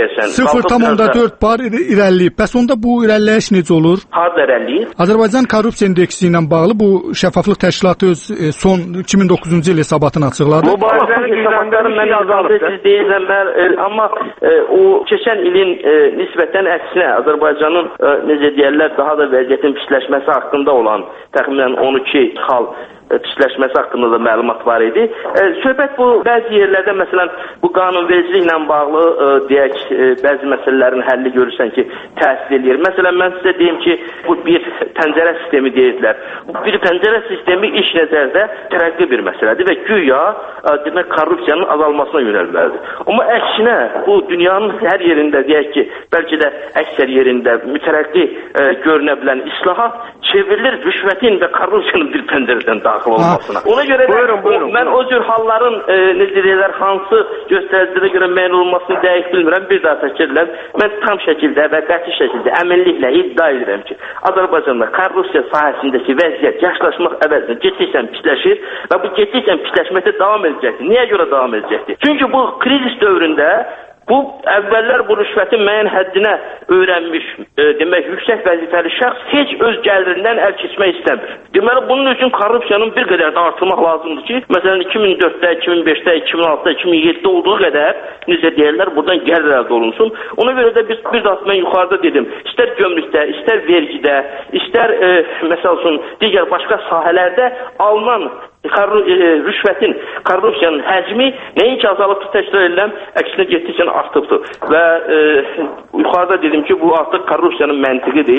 0,4 bar irəliləyib. Bəs onda bu irəliləyiş necə olur? Harda irəliləyir? Azərbaycan korrupsiya indeksi ilə bağlı bu Şəffaflıq Təşkilatı öz son 2009-cu il hesabatını açıqladı. Mübarizənin hesabatlarını mən yazardım, siz deyirlər, amma o keçən ilin nisbətən əksinə Azərbaycanın necə deyirlər, daha da vəziyyətin pisləşməsi haqqında olan təxminən 12 xal pisləşməsi haqqında da məlumat var idi. Söhbət bu bəzi yerlərdə məsələn bu qanunvericiliklə bağlı deyək bəzi məsələlərin həlli görürsən ki, təsir edir. Məsələn mən sizə deyim ki, bu bir pəncərə sistemi deyirlər. Bu bir pəncərə sistemi iş nəzərdə tərəqqi bir məsələdir və güya demək korrupsiyanın azalmasına yönəlməlidir. Amma əksinə bu dünyanın hər yerində deyək ki, bəlkə də əksər yerində mütərəqqi görünə bilən islahat çevrilir rüşvətin və korrupsiyanın bir pəncərədən daxil olmasına. Ona görə də mən o cür halların necə deyirlər, hansı göstəricilərə görə müəyyən olunmasını dəqiq bilmirəm. Bir daha təkrar edirəm. Mən tam şəkildə və qəti şəkildə əminliklə iddia edirəm ki, Azərbaycanda korrupsiya sahəsindəki vəziyyət yaşlaşmaq əvəzinə getdikcə pisləşir və bu getdikcə pisləşməkdə davam edəcəkdir. Niyə görə davam edəcəkdir? Çünki bu krizis dövründə bu əvvəllər bu rüşvətin müəyyən həddinə öyrənmiş, demək, yüksək vəzifəli şəxs heç öz gəlirindən əl keçmək istəmir. Deməli, bunun üçün korrupsiyanın bir qədər də artırmaq lazımdır ki, məsələn, 2004-də, 2005-də, 2006-da, 2007-də olduğu qədər, necə deyirlər, buradan gəlir əldə olunsun. Ona görə də biz bir daha mən yuxarıda dedim, istər gömrükdə, istər vergidə, istər, məsəl üçün, digər başqa sahələrdə alınan rüşvətin, korrupsiyanın həcmi nəinki azalıb təkrar edilən, əksinə getdikcə artıbdır. Və yuxarıda dedim ki, bu artıq korrupsiyanın məntiqidir.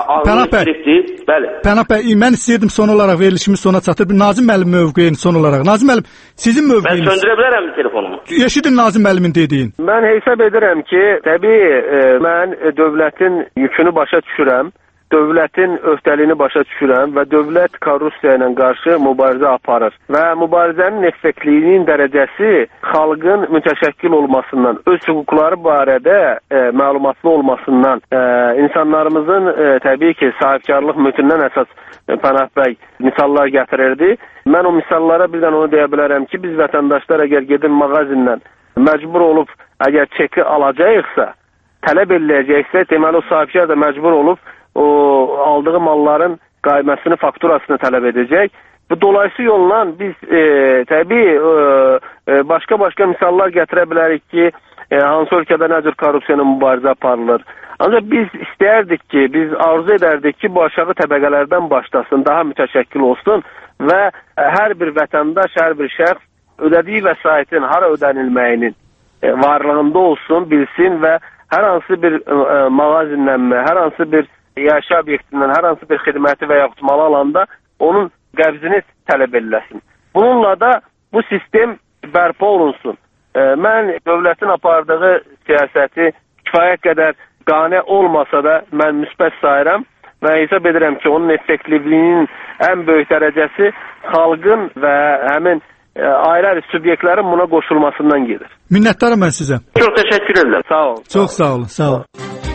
Pənah bəy, mən istəyirdim son olaraq verilişimiz sona çatır. Nazim müəllim mövqeyini son olaraq. Nazim müəllim, sizin mövqeyiniz... Mən söndürə bilərəm telefonumu. Eşidin Nazim müəllimin dediyin. Mən hesab edirəm ki, təbii mən dövlətin yükünü başa düşürəm. Dövlətin öhdəliyini başa düşürəm və dövlət korrupsiya ilə qarşı mübarizə aparır. Və mübarizənin effektliyinin dərəcəsi xalqın mütəşəkkil olmasından, öz hüquqları barədə məlumatlı olmasından, insanlarımızın təbii ki, sahibkarlıq mühitindən əsas Pənah bəy misallar gətirirdi. Mən o misallara birdən onu deyə bilərəm ki, biz vətəndaşlar əgər gedin mağazindən məcbur olub, əgər çeki alacaqsa, tələb ediləcəksə, deməli o sahibkar da məcbur olub o aldığı malların qayməsini, fakturasını tələb edəcək. Bu dolayısı yolla biz təbii başqa misallar gətirə bilərik ki, hansı ölkədə nə cür korrupsiyanın mübarizə aparılır. Ancaq biz istəyərdik ki, biz arzu edərdik ki, bu aşağı təbəqələrdən başlasın, daha mütəşəkkil olsun və hər bir vətəndaş, hər bir şəxs ödədiyi vəsaitin hara ödənilməyinin varlığında olsun, bilsin və hər hansı bir mağazinlənmə, hər hansı bir yaşa obyektindən hər hansı bir xidməti və yaxud mal alanda onun qəbzini tələb ediləsin. Bununla da bu sistem bərpa olunsun. Mən dövlətin apardığı siyasəti kifayət qədər qane olmasa da mən müsbət sayıram və hesab edirəm ki, onun effektivliyinin ən böyük dərəcəsi xalqın və həmin ayrı subyektlərin buna qoşulmasından gedir. Minnətdaram mən sizə. Çox təşəkkür edirəm. Sağ olun. Çox sağ olun. Sağ olun.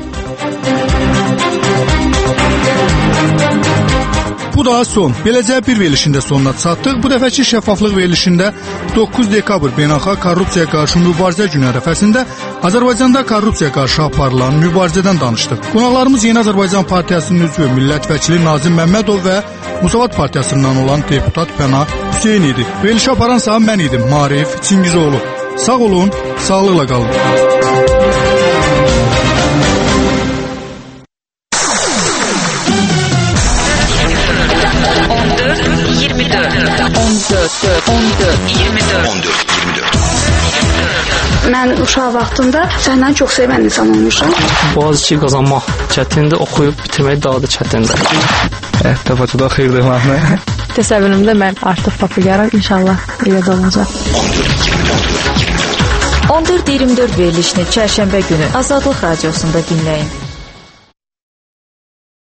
Bu da son. Beləcə bir verilişində sonuna çatdıq. Bu dəfəki şəffaflıq verilişində 9 dekabr Beynəlxalq Korrupsiyaya qarşı mübarizə günü ərəfəsində Azərbaycanda korrupsiyaya qarşı aparılan mübarizədən danışdıq. Qonaqlarımız Yeni Azərbaycan Partiyasının üzvü millət vəkili Nazim Məmmədov və Müsavat Partiyasından olan deputat Pənah Hüseyn idi. Verilişi aparan mən idim, Maarif Çingizoğlu. Sağ olun, sağlıqla qalın. Mən uşaq vaxtında səndən çox sevən insan olmuşam. Boğaziçi qazanmaq çətindir, oxuyub bitirmək daha da çətindir. Həyatda Bakıda xeyirdir mahnı. Təsəvvürümdə mən artıq populyarım, inşallah elə də olacaq. 14-24 verilişini çərşənbə günü Azadlıq Radiosunda dinləyin.